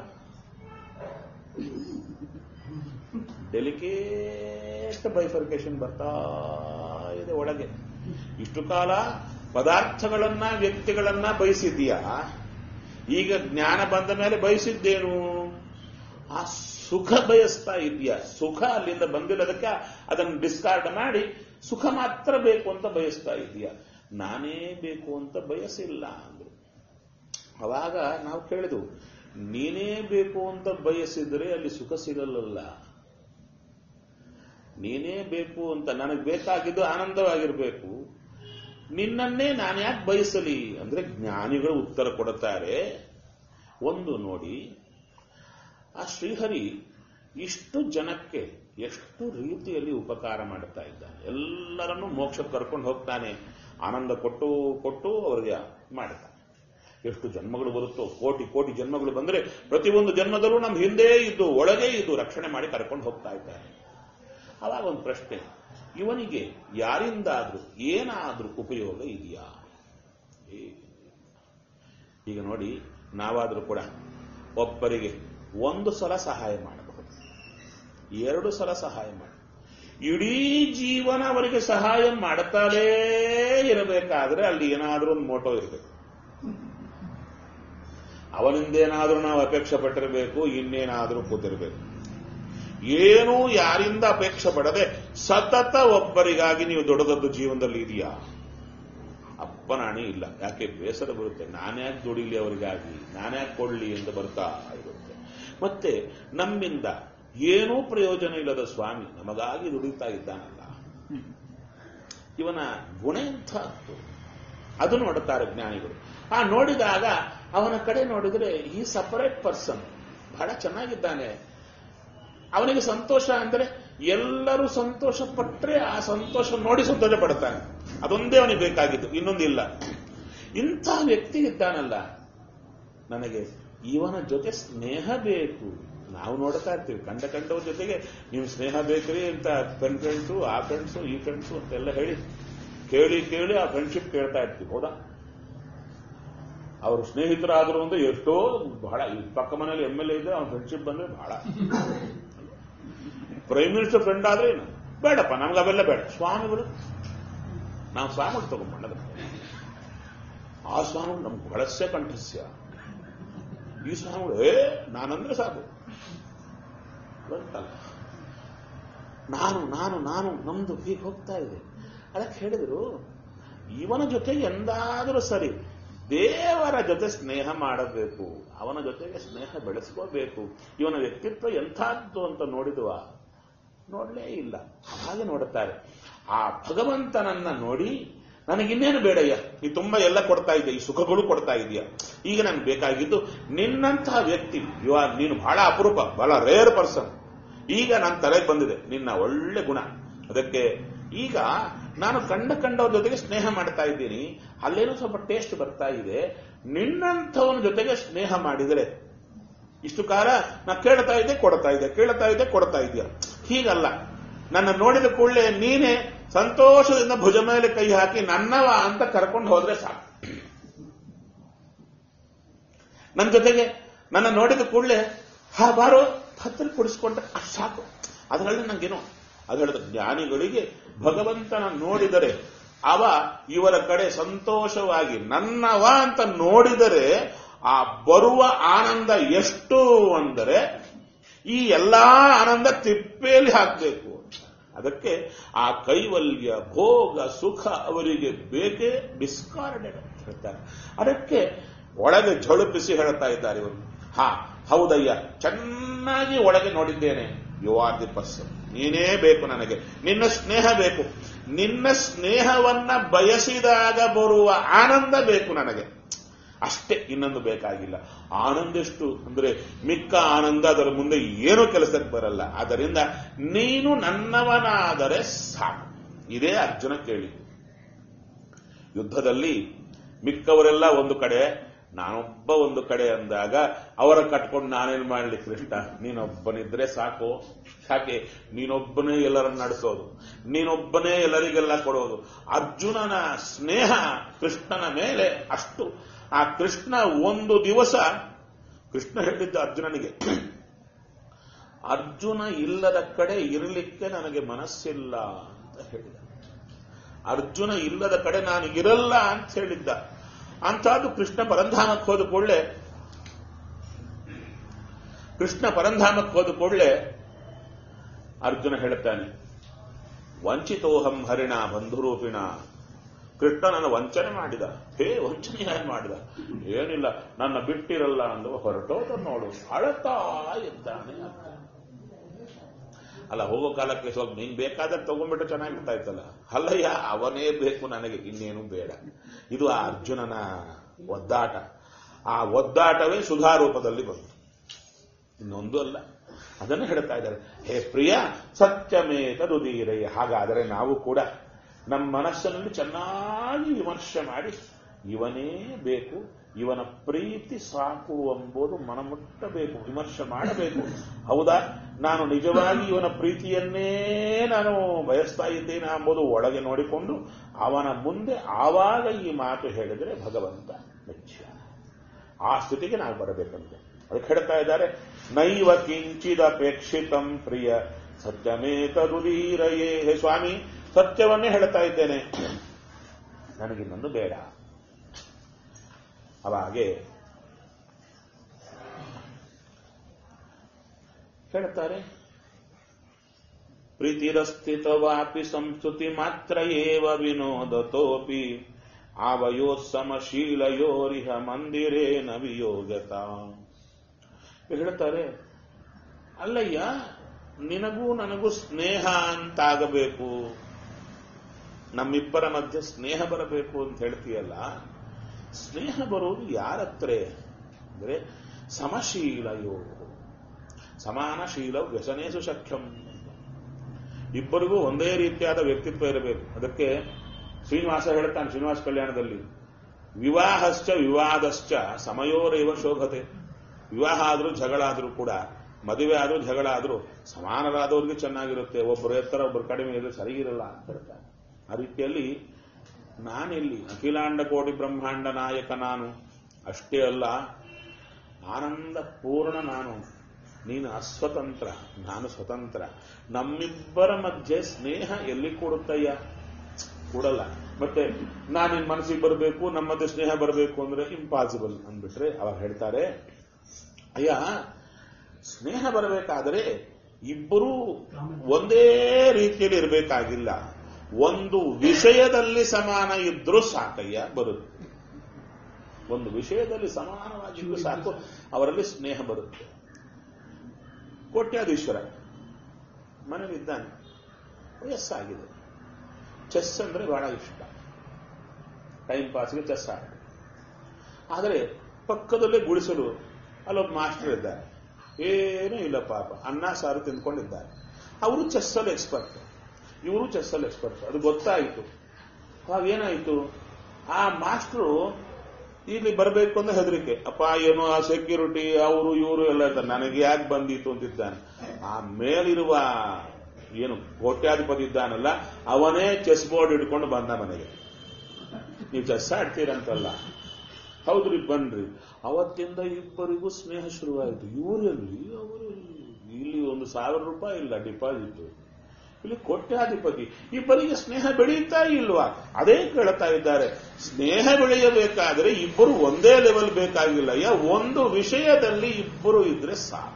ಡೆಲಿಕೇಟ್ ಬೈಫರ್ಕೇಶನ್ ಬರ್ತಾ ಇದೆ ಒಳಗೆ. ಇಷ್ಟು ಕಾಲ ಪದಾರ್ಥಗಳನ್ನ ವ್ಯಕ್ತಿಗಳನ್ನ ಬಯಸಿದ್ದೀಯಾ, ಈಗ ಜ್ಞಾನ ಬಂದ ಮೇಲೆ ಬಯಸಿದ್ದೇನು? ಆ ಸುಖ ಬಯಸ್ತಾ ಇದೆಯಾ. ಸುಖ ಅಲ್ಲಿಂದ ಬಂದಿರೋದಕ್ಕೆ ಅದನ್ನು ಡಿಸ್ಕಾರ್ಡ್ ಮಾಡಿ ಸುಖ ಮಾತ್ರ ಬೇಕು ಅಂತ ಬಯಸ್ತಾ ಇದೆಯಾ. ನಾನೇ ಬೇಕು ಅಂತ ಬಯಸಿಲ್ಲ ಅಂದ್ರು. ಅವಾಗ ನಾವು ಕೇಳಿದ್ವು, ನೀನೇ ಬೇಕು ಅಂತ ಬಯಸಿದ್ರೆ ಅಲ್ಲಿ ಸುಖ ಸಿಗಲ್ಲ. ನೀನೇ ಬೇಕು ಅಂತ, ನನಗೆ ಬೇಕಾಗಿದ್ದು ಆನಂದವಾಗಿರ್ಬೇಕು, ನಿನ್ನನ್ನೇ ನಾನು ಯಾಕೆ ಬಯಸಲಿ ಅಂದ್ರೆ ಜ್ಞಾನಿಗಳು ಉತ್ತರ ಕೊಡುತ್ತಾರೆ. ಒಂದು ನೋಡಿ, ಆ ಶ್ರೀಹರಿ ಇಷ್ಟು ಜನಕ್ಕೆ ಎಷ್ಟು ರೀತಿಯಲ್ಲಿ ಉಪಕಾರ ಮಾಡುತ್ತಾ ಇದ್ದಾನೆ. ಎಲ್ಲರನ್ನೂ ಮೋಕ್ಷಕ್ಕೆ ಕರ್ಕೊಂಡು ಹೋಗ್ತಾನೆ, ಆನಂದ ಕೊಟ್ಟು ಕೊಟ್ಟು ಅವರಿಗೆ ಮಾಡ್ತಾನೆ. ಎಷ್ಟು ಜನ್ಮಗಳು ಬರುತ್ತೋ, ಕೋಟಿ ಕೋಟಿ ಜನ್ಮಗಳು ಬಂದರೆ ಪ್ರತಿಯೊಂದು ಜನ್ಮದಲ್ಲೂ ನಮ್ಮ ಹಿಂದೆ ಇದ್ದು ಒಳಗೆ ಇದ್ದು ರಕ್ಷಣೆ ಮಾಡಿ ಕರ್ಕೊಂಡು ಹೋಗ್ತಾ ಇದ್ದಾನೆ. ಅವಾಗ ಒಂದು ಪ್ರಶ್ನೆ, ಇವನಿಗೆ ಯಾರಿಂದಾದ್ರೂ ಏನಾದ್ರೂ ಉಪಯೋಗ ಇದೆಯಾ? ಈಗ ನೋಡಿ, ನಾವಾದ್ರೂ ಕೂಡ ಒಬ್ಬರಿಗೆ ಒಂದು ಸಲ ಸಹಾಯ ಮಾಡಬಹುದು, 2 ಸಲ ಸಹಾಯ ಮಾಡಿ, ಇಡೀ ಜೀವನ ಅವರಿಗೆ ಸಹಾಯ ಮಾಡುತ್ತಲೇ ಇರಬೇಕಾದ್ರೆ ಅಲ್ಲಿ ಏನಾದ್ರೂ ಒಂದು ಮೋಟೋ ಇರಬೇಕು. ಅವನಿಂದೇನಾದ್ರೂ ನಾವು ಅಪೇಕ್ಷೆ ಪಟ್ಟಿರಬೇಕು, ಇನ್ನೇನಾದ್ರೂ ಕೂತಿರಬೇಕು. ಏನೂ ಯಾರಿಂದ ಅಪೇಕ್ಷೆ ಪಡದೆ ಸತತ ಒಬ್ಬರಿಗಾಗಿ ನೀವು ದೊಡ್ಡದದ್ದು ಜೀವನದಲ್ಲಿ ಇದೆಯಾ? ಅಪ್ಪನಾಣಿ ಇಲ್ಲ. ಯಾಕೆ? ಬೇಸರ ಬರುತ್ತೆ. ನಾನ್ಯಾಕೆ ದುಡಿಲಿ ಅವರಿಗಾಗಿ, ನಾನ್ಯಾಕೆ ಕೊಡ್ಲಿ ಅಂತ ಬರ್ತಾ ಇರುತ್ತೆ. ಮತ್ತೆ ನಮ್ಮಿಂದ ಏನೂ ಪ್ರಯೋಜನ ಇಲ್ಲದ ಸ್ವಾಮಿ ನಮಗಾಗಿ ದುಡಿತಾ ಇದ್ದಾನಲ್ಲ, ಇವನ ಗುಣ ಎಂಥದ್ದು ಅದು ನೋಡುತ್ತಾರೆ ಜ್ಞಾನಿಗಳು. ಆ ನೋಡಿದಾಗ ಅವನ ಕಡೆ ನೋಡಿದರೆ ಈ ಸಪರೇಟ್ ಪರ್ಸನ್ ಬಹಳ ಚೆನ್ನಾಗಿದ್ದಾನೆ, ಅವನಿಗೆ ಸಂತೋಷ ಅಂದ್ರೆ ಎಲ್ಲರೂ ಸಂತೋಷ ಪಟ್ಟರೆ ಆ ಸಂತೋಷ ನೋಡಿ ಸಂತೋಷ ಪಡ್ತಾನೆ. ಅದೊಂದೇ ಅವನಿಗೆ ಬೇಕಾಗಿದ್ದು, ಇನ್ನೊಂದಿಲ್ಲ. ಇಂಥ ವ್ಯಕ್ತಿ ಇದ್ದಾನಲ್ಲ, ನನಗೆ ಇವನ ಜೊತೆ ಸ್ನೇಹ ಬೇಕು. ನಾವು ನೋಡ್ತಾ ಇರ್ತೀವಿ ಕಂಡವ್ರ ಜೊತೆಗೆ ನೀವು ಸ್ನೇಹ ಬೇಕ್ರಿ ಅಂತ ಫ್ರೆಂಡ್ಸು ಆ ಫ್ರೆಂಡ್ಸು ಈ ಫ್ರೆಂಡ್ಸು ಅಂತೆಲ್ಲ ಹೇಳಿ ಕೇಳಿ ಆ ಫ್ರೆಂಡ್ಶಿಪ್ ಕೇಳ್ತಾ ಇರ್ತೀವಿ. ಹೌದಾ? ಅವರು ಸ್ನೇಹಿತರಾದ್ರು ಅಂದ್ರೆ ಎಷ್ಟೋ ಬಹಳ ಪಕ್ಕ ಮನೇಲಿ MLA ಇದ್ರೆ ಅವ್ನ ಫ್ರೆಂಡ್ಶಿಪ್ ಬಂದ್ರೆ ಬಹಳ. ಪ್ರೈಮ್ ಮಿನಿಸ್ಟರ್ ಫ್ರೆಂಡ್ ಆದ್ರೆ ಏನು ಬೇಡಪ್ಪ, ನಮ್ಗೆ ಅವೆಲ್ಲ ಬೇಡ. ಸ್ವಾಮಿಗಳು, ನಾವು ಸ್ವಾಮಿಗಳು ತಗೊಂಡ್ಬಂಡ ಆ ಸ್ವಾಮಿಗಳು ನಮ್ಗೆ ಬಳಸ್ಯ ಕಂಠಸ್ಯ. ಈ ಸ್ವಾಮಿಗಳು ನಾನಂದ್ರೆ ಸಾಕು ಗೊತ್ತಲ್ಲ. ನಾನು ನಮ್ದು ಹೀಗೆ ಹೋಗ್ತಾ ಇದೆ. ಅದಕ್ಕೆ ಹೇಳಿದ್ರು ಇವನ ಜೊತೆಗೆ ಎಂದಾದರೂ ಸರಿ ದೇವರ ಜೊತೆ ಸ್ನೇಹ ಮಾಡಬೇಕು, ಅವನ ಜೊತೆಗೆ ಸ್ನೇಹ ಬೆಳೆಸ್ಕೋಬೇಕು. ಇವನ ವ್ಯಕ್ತಿತ್ವ ಎಂಥದ್ದು ಅಂತ ನೋಡಲೇ ಇಲ್ಲ. ಹಾಗೆ ನೋಡುತ್ತಾರೆ. ಆ ಭಗವಂತನನ್ನ ನೋಡಿ ನನಗಿನ್ನೇನು ಬೇಡಯ್ಯ, ಈ ತುಂಬ ಎಲ್ಲ ಕೊಡ್ತಾ ಇದೆಯಾ, ಈ ಸುಖಗಳು ಕೊಡ್ತಾ ಇದೆಯಾ, ಈಗ ನನಗೆ ಬೇಕಾಗಿದ್ದು ನಿನ್ನಂತಹ ವ್ಯಕ್ತಿ. ನೀನು ಬಹಳ ಅಪರೂಪ, ಬಹಳ ರೇರ್ ಪರ್ಸನ್. ಈಗ ನನ್ನ ತಲೆಗೆ ಬಂದಿದೆ ನಿನ್ನ ಒಳ್ಳೆ ಗುಣ. ಅದಕ್ಕೆ ಈಗ ನಾನು ಕಂಡವ್ರ ಜೊತೆಗೆ ಸ್ನೇಹ ಮಾಡ್ತಾ ಇದ್ದೀನಿ, ಅಲ್ಲೇನೋ ಸ್ವಲ್ಪ ಟೇಸ್ಟ್ ಬರ್ತಾ ಇದೆ. ನಿನ್ನಂಥವನ ಜೊತೆಗೆ ಸ್ನೇಹ ಮಾಡಿದರೆ ಇಷ್ಟು ಕಾಲ ನಾ ಕೇಳ್ತಾ ಇದ್ದೆ ಕೊಡ್ತಾ ಇದೆಯಾ. ಹೀಗಲ್ಲ, ನನ್ನ ನೋಡಿದ ಕೂಡಲೇ ನೀನೇ ಸಂತೋಷದಿಂದ ಭುಜ ಮೇಲೆ ಕೈ ಹಾಕಿ ನನ್ನವ ಅಂತ ಕರ್ಕೊಂಡು ಹೋದ್ರೆ ಸಾಕು. ನನ್ನ ಜೊತೆಗೆ ನನ್ನ ನೋಡಿದ ಕೂಡಲೇ ಬಾರೋ ಹತ್ತಿರ ಕುಡಿಸ್ಕೊಂಡ್ರೆ ಅಷ್ಟು ಸಾಕು. ಅದರಲ್ಲಿ ನಂಗೇನು ಅದು ಹೇಳಿದ ಜ್ಞಾನಿಗಳಿಗೆ ಭಗವಂತನ ನೋಡಿದರೆ ಅವ ಇವರ ಕಡೆ ಸಂತೋಷವಾಗಿ ನನ್ನವ ಅಂತ ನೋಡಿದರೆ ಆ ಬರುವ ಆನಂದ ಎಷ್ಟು ಅಂದರೆ ಈ ಎಲ್ಲಾ ಆನಂದ ತಿಪ್ಪೆಯಲ್ಲಿ ಹಾಕಬೇಕು. ಅದಕ್ಕೆ ಆ ಕೈವಲ್ಯ ಭೋಗ ಸುಖ ಅವರಿಗೆ ಬೇಕೇ ಡಿಸ್ಕಾರ್ಡೆಡ್ ಅಂತ ಹೇಳ್ತಾರೆ. ಅದಕ್ಕೆ ಒಳಗೆ ಝಳುಪಿಸಿ ಹೇಳ್ತಾ ಇದ್ದಾರೆ ಇವರು. ಹೌದಯ್ಯ, ಚೆನ್ನಾಗಿ ಒಳಗೆ ನೋಡಿದ್ದೇನೆ. ಯು ಆರ್ ದಿ ಪರ್ಸನ್, ನೀನೇ ಬೇಕು ನನಗೆ, ನಿನ್ನ ಸ್ನೇಹ ಬೇಕು. ನಿನ್ನ ಸ್ನೇಹವನ್ನ ಬಯಸಿದಾಗ ಬರುವ ಆನಂದ ಬೇಕು ನನಗೆ, ಅಷ್ಟೇ, ಇನ್ನೊಂದು ಬೇಕಾಗಿಲ್ಲ. ಆನಂದ ಎಷ್ಟು ಅಂದ್ರೆ ಮಿಕ್ಕ ಆನಂದ ಅದರ ಮುಂದೆ ಏನೂ ಕೆಲಸಕ್ಕೆ ಬರಲ್ಲ. ಆದ್ದರಿಂದ ನೀನು ನನ್ನವನಾದರೆ ಸಾಕು. ಇದೇ ಅರ್ಜುನ ಕೇಳಿದ್ದು. ಯುದ್ಧದಲ್ಲಿ ಮಿಕ್ಕವರೆಲ್ಲ ಒಂದು ಕಡೆ, ನಾನೊಬ್ಬ ಒಂದು ಕಡೆ ಅಂದಾಗ ಅವರ ಕಟ್ಕೊಂಡು ನಾನೇನು ಮಾಡಲಿ ಕೃಷ್ಣ, ನೀನೊಬ್ಬನಿದ್ರೆ ಸಾಕು. ಯಾಕೆ? ನೀನೊಬ್ಬನೇ ಎಲ್ಲರನ್ನ ನಡೆಸೋದು, ನೀನೊಬ್ಬನೇ ಎಲ್ಲರಿಗೆಲ್ಲ ಕೊಡೋದು. ಅರ್ಜುನನ ಸ್ನೇಹ ಕೃಷ್ಣನ ಮೇಲೆ ಅಷ್ಟು. ಆ ಕೃಷ್ಣ ಒಂದು ದಿವಸ ಕೃಷ್ಣ ಹೇಳಿದ್ದ ಅರ್ಜುನನಿಗೆ, ಅರ್ಜುನ ಇಲ್ಲದ ಕಡೆ ಇರಲಿಕ್ಕೆ ನನಗೆ ಮನಸ್ಸಿಲ್ಲ ಅಂತ ಹೇಳಿದ. ಅರ್ಜುನ ಇಲ್ಲದ ಕಡೆ ನಾನು ಇರಲ್ಲ ಅಂತ ಹೇಳಿದ್ದ. ಅಂತಹದ್ದು ಕೃಷ್ಣ ಪರಂಧಾಮಕ್ಕೆ ಹೋದ ಕೂಡಲೇ ಅರ್ಜುನ ಹೇಳುತ್ತಾನೆ, ವಂಚಿತೋಹಂ ಹರಿಣ ಬಂಧುರೂಪಿಣ. ಕೃಷ್ಣ ನನ್ನ ವಂಚನೆ ಮಾಡಿದ. ವಂಚನೆ ಯಾರು ಮಾಡಿದ? ಏನಿಲ್ಲ, ನನ್ನ ಬಿಟ್ಟಿರಲ್ಲ ಅಂದು ಹೊರಟೋದ ನೋಡು, ಅಳತಾ ಇದ್ದಾನೆ. ಅಲ್ಲ, ಹೋಗೋ ಕಾಲಕ್ಕೆ ಸ್ವಲ್ಪ ನಿಂಗೆ ಬೇಕಾದ್ರೆ ತಗೊಂಡ್ಬಿಟ್ಟು ಚೆನ್ನಾಗಿರ್ತಾ ಇತ್ತಲ್ಲ. ಅಲ್ಲಯ್ಯ, ಅವನೇ ಬೇಕು ನನಗೆ, ಇನ್ನೇನು ಬೇಡ. ಇದು ಆ ಅರ್ಜುನನ ಒದ್ದಾಟ. ಆ ಒದ್ದಾಟವೇ ಸುಧಾರೂಪದಲ್ಲಿ ಬಂತು, ಇನ್ನೊಂದು ಅಲ್ಲ. ಅದನ್ನು ಹೇಳ್ತಾ ಇದ್ದಾರೆ. ಹೇ ಪ್ರಿಯ ಸತ್ಯಮೇತದುದೀರಯ್ಯ. ಹಾಗಾದರೆ ನಾವು ಕೂಡ ನಮ್ಮ ಮನಸ್ಸಿನಲ್ಲಿ ಚೆನ್ನಾಗಿ ವಿಮರ್ಶೆ ಮಾಡಿ, ಇವನೇ ಬೇಕು, ಇವನ ಪ್ರೀತಿ ಸಾಕು ಎಂಬುದು ಮನಮುಟ್ಟಬೇಕು, ವಿಮರ್ಶೆ ಮಾಡಬೇಕು. ಹೌದಾ, ನಾನು ನಿಜವಾಗಿ ಇವನ ಪ್ರೀತಿಯನ್ನೇ ನಾನು ಬಯಸ್ತಾ ಇದ್ದೇನೆ ಎಂಬುದು ಒಳಗೆ ನೋಡಿಕೊಂಡು ಅವನ ಮುಂದೆ ಆವಾಗ ಈ ಮಾತು ಹೇಳಿದರೆ ಭಗವಂತ ಮೆಚ್ಚ. ಆ ಸ್ಥಿತಿಗೆ ನಾವು ಬರಬೇಕಂತೆ. ಅದಕ್ಕೆ ಹೇಳ್ತಾ ಇದ್ದಾರೆ, ನೈವ ಕಿಂಚಿದಪೇಕ್ಷಿತಂ ಪ್ರಿಯ ಸತ್ಯಮೇತದುದೀರಯೇ. ಹೇ ಸ್ವಾಮಿ, ಸತ್ಯವನ್ನೇ ಹೇಳ್ತಾ ಇದ್ದೇನೆ, ನನಗಿನ್ನೊಂದು ಬೇಡ. ಅವಾಗೆ ಹೇಳ್ತಾರೆ, ಪ್ರೀತಿರಸ್ಥಿತವಾಪಿ ಸಂಸ್ಕೃತಿ ಮಾತ್ರ ಏವ ವಿನೋದತೋಪಿ ಆವಯೋ ಸಮಶೀಲಯೋರಿಹ ಮಂದಿರೇನ ವಿಯೋಗತಾ. ಹೇಳ್ತಾರೆ, ಅಲ್ಲಯ್ಯ, ನಿನಗೂ ನನಗೂ ಸ್ನೇಹ ಅಂತಾಗಬೇಕು, ನಮ್ಮಿಬ್ಬರ ಮಧ್ಯೆ ಸ್ನೇಹ ಬರಬೇಕು ಅಂತ ಹೇಳ್ತೀಯಲ್ಲ. ಸ್ನೇಹ ಬರುವುದು ಯಾರತ್ರ ಅಂದ್ರೆ ಸಮಶೀಲಯೋ, ಸಮಾನಶೀಲ ವ್ಯಸನೇಸು ಶಕ್ಯಂ. ಇಬ್ಬರಿಗೂ ಒಂದೇ ರೀತಿಯಾದ ವ್ಯಕ್ತಿತ್ವ ಇರಬೇಕು. ಅದಕ್ಕೆ ಶ್ರೀನಿವಾಸ ಹೇಳ್ತಾನೆ ಶ್ರೀನಿವಾಸ ಕಲ್ಯಾಣದಲ್ಲಿ, ವಿವಾಹಶ್ಚ ವಿವಾದಶ್ಚ ಸಮಯೋರೇವ ಶೋಭತೆ. ವಿವಾಹ ಆದರೂ ಜಗಳ ಆದರೂ ಕೂಡ, ಮದುವೆ ಆದರೂ ಜಗಳ ಆದರೂ ಸಮಾನರಾದವ್ರಿಗೆ ಚೆನ್ನಾಗಿರುತ್ತೆ, ಒಬ್ಬರು ಎತ್ತರ ಒಬ್ಬರು ಕಡಿಮೆ ಇದ್ರೆ ಸರಿಗಿರಲ್ಲ ಅಂತ ಹೇಳ್ತಾರೆ. ಆ ರೀತಿಯಲ್ಲಿ ನಾನೆಲ್ಲಿ ಅಖಿಲಾಂಡ ಕೋಟಿ ಬ್ರಹ್ಮಾಂಡ ನಾಯಕ ನಾನು, ಅಷ್ಟೇ ಅಲ್ಲ ಆನಂದ ಪೂರ್ಣ ನಾನು, ನೀನು ಅಸ್ವತಂತ್ರ, ನಾನು ಸ್ವತಂತ್ರ. ನಮ್ಮಿಬ್ಬರ ಮಧ್ಯೆ ಸ್ನೇಹ ಎಲ್ಲಿ ಕೊಡುತ್ತಯ್ಯ? ಕೊಡಲ್ಲ. ಮತ್ತೆ ನಾನಿನ್ ಮನಸ್ಸಿಗೆ ಬರಬೇಕು, ನಮ್ಮ ಮಧ್ಯೆ ಸ್ನೇಹ ಬರಬೇಕು ಅಂದ್ರೆ ಇಂಪಾಸಿಬಲ್ ಅಂದ್ಬಿಟ್ರೆ ಅವಾಗ ಹೇಳ್ತಾರೆ, ಅಯ್ಯ ಸ್ನೇಹ ಬರಬೇಕಾದರೆ ಇಬ್ಬರೂ ಒಂದೇ ರೀತಿಯಲ್ಲಿ ಇರಬೇಕಾಗಿಲ್ಲ, ಒಂದು ವಿಷಯದಲ್ಲಿ ಸಮಾನ ಇದ್ರೂ ಸಾಕಯ್ಯ ಬರುತ್ತೆ. ಒಂದು ವಿಷಯದಲ್ಲಿ ಸಮಾನವಾಗಿದ್ದು ಸಾಕು, ಅವರಲ್ಲಿ ಸ್ನೇಹ ಬರುತ್ತೆ. ಕೋಟ್ಯಾಧೀಶ್ವರ ಮನೇಲಿದ್ದಾನೆ, ವಯಸ್ಸಾಗಿದೆ, ಚೆಸ್ ಅಂದ್ರೆ ಬಹಳ ಇಷ್ಟ, ಟೈಮ್ ಪಾಸ್ಗೆ ಚೆಸ್ ಆಡ. ಆದರೆ ಪಕ್ಕದಲ್ಲೇ ಗುಡಿಸಲು ಅಲ್ಲೊಬ್ಬ ಮಾಸ್ಟರ್ ಇದ್ದಾರೆ, ಏನೂ ಇಲ್ಲ ಪಾಪ, ಅನ್ನ ಸಾರು ತಿಂದ್ಕೊಂಡಿದ್ದಾರೆ. ಅವರು ಚೆಸ್ಸಲ್ಲಿ ಎಕ್ಸ್ಪರ್ಟ್, ಇವರು ಚೆಸ್ಸಲ್ಲಿ ಎಕ್ಸ್ಪರ್ಟ್. ಅದು ಗೊತ್ತಾಯಿತು. ಅವಾಗ ಏನಾಯಿತು, ಆ ಮಾಸ್ಟ್ರು ಇಲ್ಲಿ ಬರಬೇಕು ಅಂದ್ರೆ ಹೆದರಿಕೆ, ಅಪ್ಪ ಏನೋ ಆ ಸೆಕ್ಯೂರಿಟಿ ಅವರು ಇವರು ಎಲ್ಲ ಇರ್ತಾರೆ, ನನಗೆ ಯಾಕೆ ಬಂದಿತ್ತು ಅಂತಿದ್ದಾನೆ. ಆ ಮೇಲಿರುವ ಏನು ಕೋಟ್ಯಾಧಿಪತಿ ಇದ್ದಾನಲ್ಲ, ಅವನೇ ಚೆಸ್ ಬೋರ್ಡ್ ಇಟ್ಕೊಂಡು ಬಂದ ಮನೆಗೆ. ನೀವು ಚೆಸ್ ಆಡ್ತೀರಂತಲ್ಲ, ಹೌದ್ರಿ ಬನ್ರಿ. ಅವತ್ತಿಂದ ಇಬ್ಬರಿಗೂ ಸ್ನೇಹ ಶುರುವಾಯಿತು. ಇವರಲ್ಲಿ ಅವರು ಇಲ್ಲಿ 1,000 ರೂಪಾಯಿ ಇಲ್ಲ ಡಿಪಾಸಿಟ್, ಇಲ್ಲಿ ಕೋಟ್ಯಾಧಿಪತಿ, ಇಬ್ಬರಿಗೆ ಸ್ನೇಹ ಬೆಳೆಯುತ್ತಾ ಇಲ್ವಾ? ಅದೇ ಕೇಳ್ತಾ ಇದ್ದಾರೆ. ಸ್ನೇಹ ಬೆಳೆಯಬೇಕಾದರೆ ಇಬ್ಬರು ಒಂದೇ ಲೆವೆಲ್ ಬೇಕಾಗಿಲ್ಲ, ಒಂದು ವಿಷಯದಲ್ಲಿ ಇಬ್ಬರು ಇದ್ರೆ ಸಾಕು.